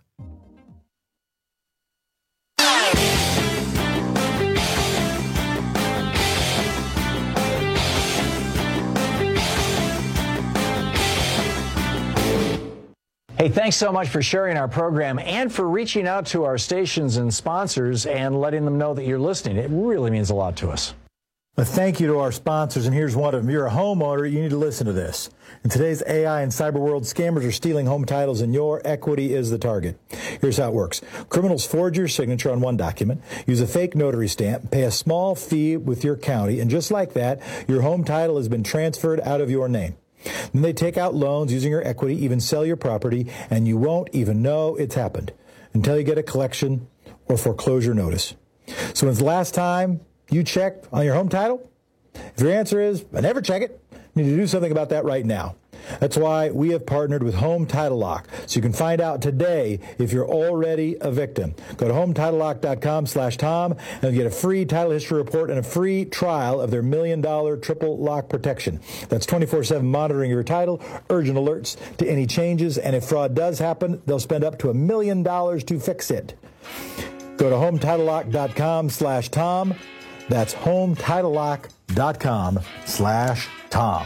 Hey, thanks so much for sharing our program and for reaching out to our stations and sponsors and letting them know that you're listening. It really means a lot to us. A thank you to our sponsors, and here's one of them. You're a homeowner, you need to listen to this. In today's A I and cyber world, scammers are stealing home titles, and your equity is the target. Here's how it works. Criminals forge your signature on one document, use a fake notary stamp, pay a small fee with your county, and just like that, your home title has been transferred out of your name. Then they take out loans using your equity, even sell your property, and you won't even know it's happened until you get a collection or foreclosure notice. So when's the last time you checked on your home title? If your answer is, I never check it, you need to do something about that right now. That's why we have partnered with Home Title Lock, so you can find out today if you're already a victim. Go to home title lock dot com slash Tom and get a free title history report and a free trial of their million dollar triple lock protection. That's twenty-four seven monitoring your title, urgent alerts to any changes, and if fraud does happen, they'll spend up to a million dollars to fix it. Go to home title lock dot com slash Tom. That's home title lock dot com slash Tom.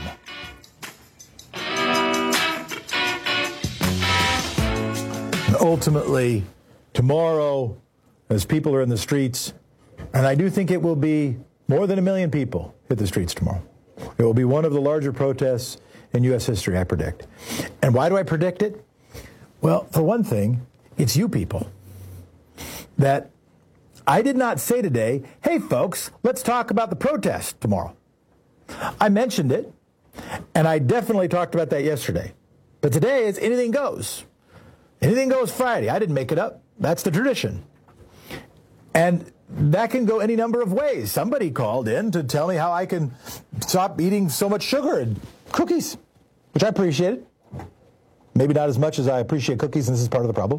Ultimately, tomorrow, as people are in the streets, and I do think it will be more than a million people hit the streets tomorrow. It will be one of the larger protests in U S history, I predict. And why do I predict it? Well, for one thing, it's you people. That I did not say today, hey folks, let's talk about the protest tomorrow. I mentioned it, and I definitely talked about that yesterday. But today is anything goes. Anything goes Friday. I didn't make it up. That's the tradition. And that can go any number of ways. Somebody called in to tell me how I can stop eating so much sugar and cookies, which I appreciated. Maybe not as much as I appreciate cookies, and this is part of the problem.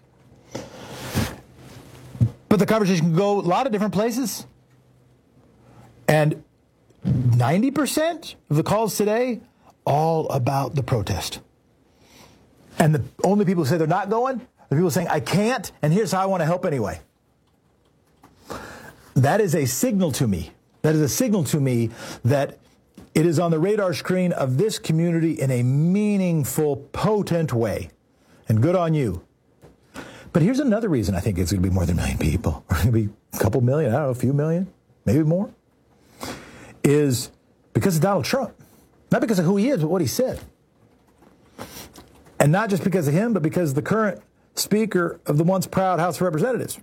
But the conversation can go a lot of different places. And ninety percent of the calls today, all about the protest. And the only people who say they're not going are people saying, I can't, and here's how I want to help anyway. That is a signal to me. That is a signal to me that it is on the radar screen of this community in a meaningful, potent way. And good on you. But here's another reason I think it's going to be more than a million people. Or going to be a couple million, I don't know, a few million, maybe more. Is because of Donald Trump. Not because of who he is, but what he said. And not just because of him, but because the current Speaker of the once proud House of Representatives,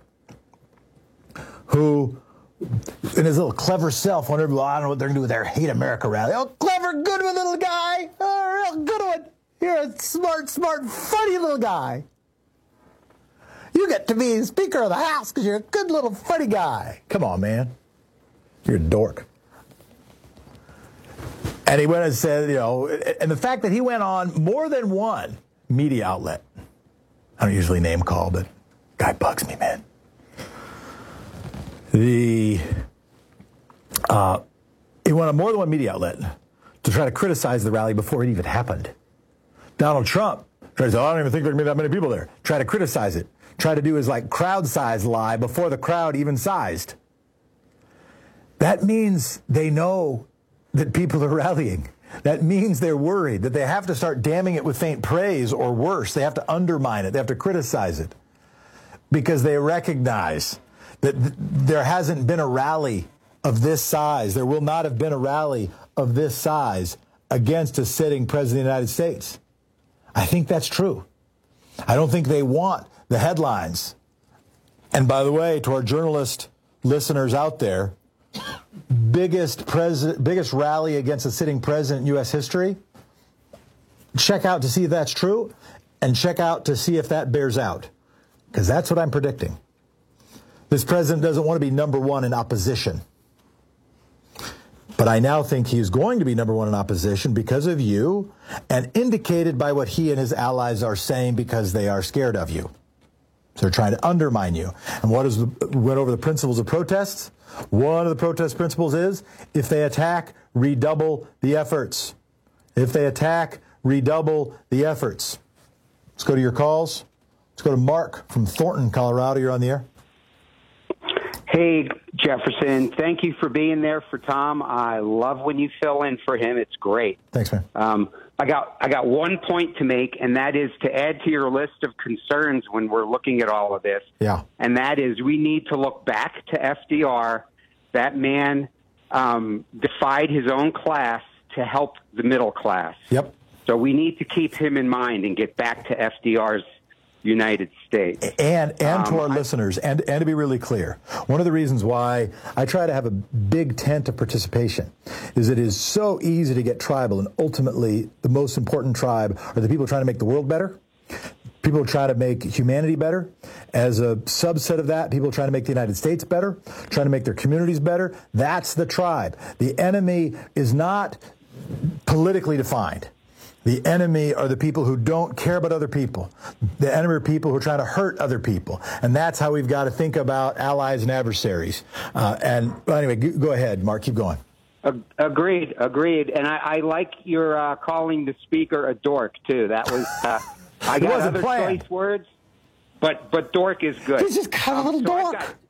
who, in his little clever self, wondered, well, I don't know what they're going to do with their Hate America rally. Oh, clever, good one, little guy. Oh, real good one. You're a smart, smart, funny little guy. You get to be Speaker of the House because you're a good little funny guy. Come on, man. You're a dork. And he went and said, you know, and the fact that he went on more than one media outlet, I don't usually name call, but Guy bugs me, man. The uh, he wanted more than one media outlet to try to criticize the rally before it even happened. Donald Trump tried to say, oh, I don't even think there are going to be that many people there. Try to criticize it. Try to do his like crowd size lie before the crowd even sized. That means they know that people are rallying. That means they're worried that they have to start damning it with faint praise, or worse, they have to undermine it. They have to criticize it because they recognize that th- there hasn't been a rally of this size. There will not have been a rally of this size against a sitting president of the United States. I think that's true. I don't think they want the headlines. And by the way, to our journalist listeners out there, biggest president, biggest rally against a sitting president in U S history, check out to see if that's true, and check out to see if that bears out, because that's what I'm predicting. This president doesn't want to be number one in opposition. But I now think he's going to be number one in opposition because of you, and indicated by what he and his allies are saying, because they are scared of you. So they're trying to undermine you. And what is the, went over the principles of protests? One of the protest principles is, if they attack, redouble the efforts. If they attack, redouble the efforts. Let's go to your calls. Let's go to Mark from Thornton, Colorado. You're on the air. Hey, Jefferson. Thank you for being there for Tom. I love when you fill in for him. It's great. Thanks, man. Um, I got I got one point to make, and that is to add to your list of concerns when we're looking at all of this. Yeah. And that is, we need to look back to F D R. That man um, defied his own class to help the middle class. Yep. So we need to keep him in mind and get back to F D R's United States. And and to um, our I, listeners, and, and to be really clear, one of the reasons why I try to have a big tent of participation is it is so easy to get tribal, and ultimately the most important tribe are the people trying to make the world better, people trying to make humanity better. As a subset of that, people trying to make the United States better, trying to make their communities better. That's the tribe. The enemy is not politically defined. The enemy are the people who don't care about other people. The enemy are people who are trying to hurt other people. And that's how we've got to think about allies and adversaries. Uh, and well, anyway, go ahead, Mark. Keep going. Agreed. Agreed. And I, I like your uh, calling the speaker a dork, too. That was, uh, I got other planned. choice words, but, but dork is good. He's just kind of a little um, dork. So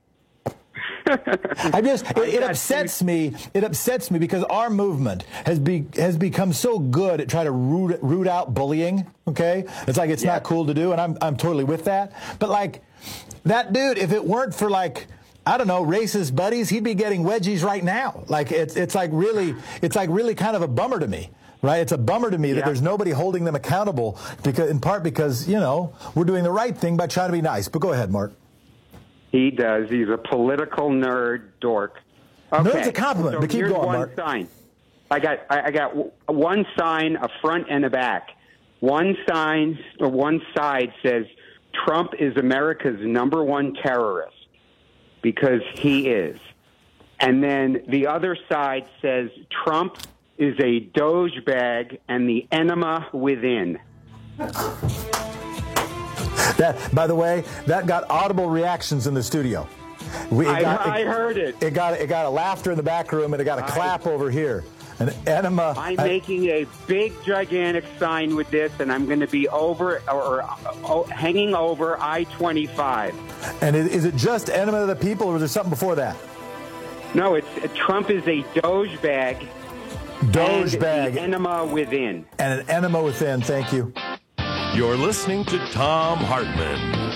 I just it, it upsets me. It upsets me because our movement has be has become so good at trying to root root out bullying. Okay, it's like it's yeah. not cool to do, and I'm I'm totally with that. But like that dude, if it weren't for like I don't know racist buddies, he'd be getting wedgies right now. Like it's it's like really it's like really kind of a bummer to me. Right, it's a bummer to me that yeah. there's nobody holding them accountable, because in part because you know we're doing the right thing by trying to be nice. But go ahead, Mark. He does. He's a political nerd dork. Okay. No, it's a compliment. So but keep here's going, one Mark. sign. I got. I, I got one sign, a front and a back. One sign, or one side says Trump is America's number one terrorist, because he is. And then the other side says Trump is a Doge bag and the enema within. That, by the way, that got audible reactions in the studio. We, I, got, I it, heard it. It got it got a laughter in the back room, and it got a I, clap over here. An enema. I'm I, making a big, gigantic sign with this, and I'm going to be over or, or, or hanging over I twenty-five. And is, is it just enema of the people, or is there something before that? No, it's Trump is a Doge bag. Doge and bag. The enema within. And an enema within. Thank you. You're listening to Thom Hartmann.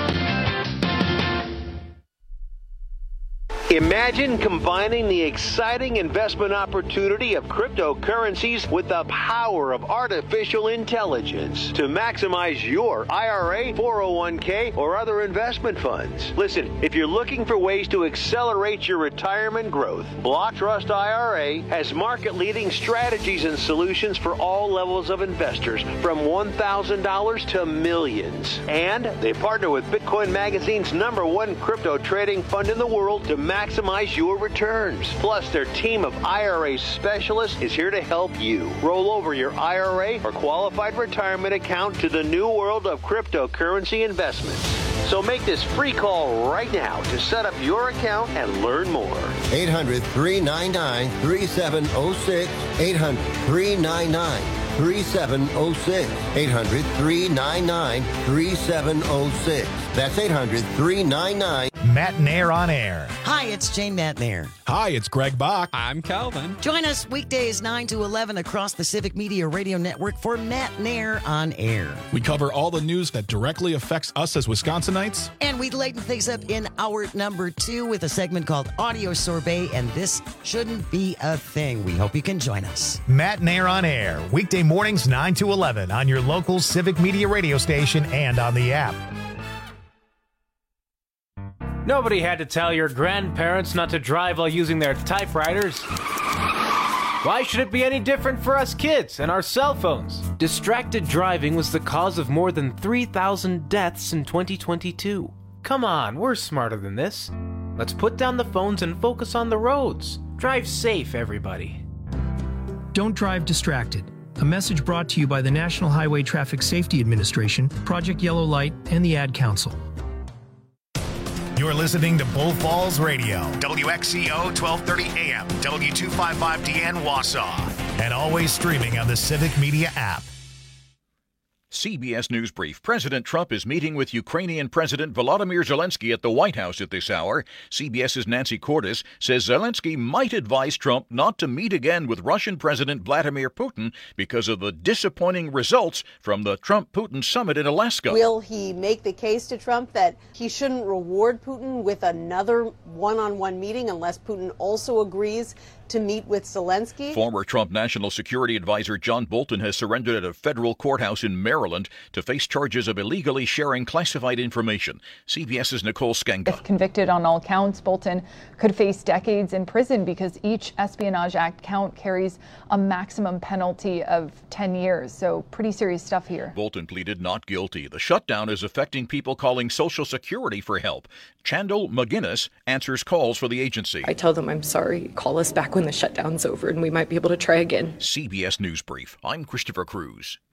Imagine combining the exciting investment opportunity of cryptocurrencies with the power of artificial intelligence to maximize your I R A, four oh one k, or other investment funds. Listen, if you're looking for ways to accelerate your retirement growth, Block Trust I R A has market-leading strategies and solutions for all levels of investors, from one thousand dollars to millions. And they partner with Bitcoin Magazine's number one crypto trading fund in the world to maximize maximize your returns. Plus, their team of I R A specialists is here to help you roll over your I R A or qualified retirement account to the new world of cryptocurrency investments. So make this free call right now to set up your account and learn more. eight hundred, three nine nine, three seven zero six. eight hundred, three nine nine, three seven zero six. eight hundred, three nine nine, three seven zero six. That's eight hundred, three nine nine. Matt Nair on air. Hi, it's Jane Matt Nair. Hi, it's Greg Bach. I'm Calvin. Join us weekdays nine to eleven across the Civic Media Radio Network for Matt Nair on air. We cover all the news that directly affects us as Wisconsinites. And we lighten things up in hour number two with a segment called Audio Sorbet, and this shouldn't be a thing. We hope you can join us. Matt Nair on air, weekday mornings nine to eleven on your local Civic Media radio station and on the app. Nobody had to tell your grandparents not to drive while using their typewriters. Why should it be any different for us kids and our cell phones? Distracted driving was the cause of more than three thousand deaths in twenty twenty-two. Come on, we're smarter than this. Let's put down the phones and focus on the roads. Drive safe, everybody. Don't drive distracted. A message brought to you by the National Highway Traffic Safety Administration, Project Yellow Light, and the Ad Council. You're listening to Bull Falls Radio, W X C O twelve thirty A M, W two fifty-five D N Wausau, and always streaming on the Civic Media app. C B S News Brief. President Trump is meeting with Ukrainian President Volodymyr Zelensky at the White House at this hour. CBS's Nancy Cordes says Zelensky might advise Trump not to meet again with Russian President Vladimir Putin because of the disappointing results from the Trump-Putin summit in Alaska. Will he make the case to Trump that he shouldn't reward Putin with another one-on-one meeting unless Putin also agrees to meet with Zelensky? Former Trump National Security Advisor John Bolton has surrendered at a federal courthouse in Maryland to face charges of illegally sharing classified information. CBS's Nicole Skenga. If convicted on all counts, Bolton could face decades in prison because each Espionage Act count carries a maximum penalty of ten years. So pretty serious stuff here. Bolton pleaded not guilty. The shutdown is affecting people calling Social Security for help. Chandel McGinnis answers calls for the agency. I tell them I'm sorry. Call us back when the shutdown's over and we might be able to try again. C B S News Brief. I'm Christopher Cruz.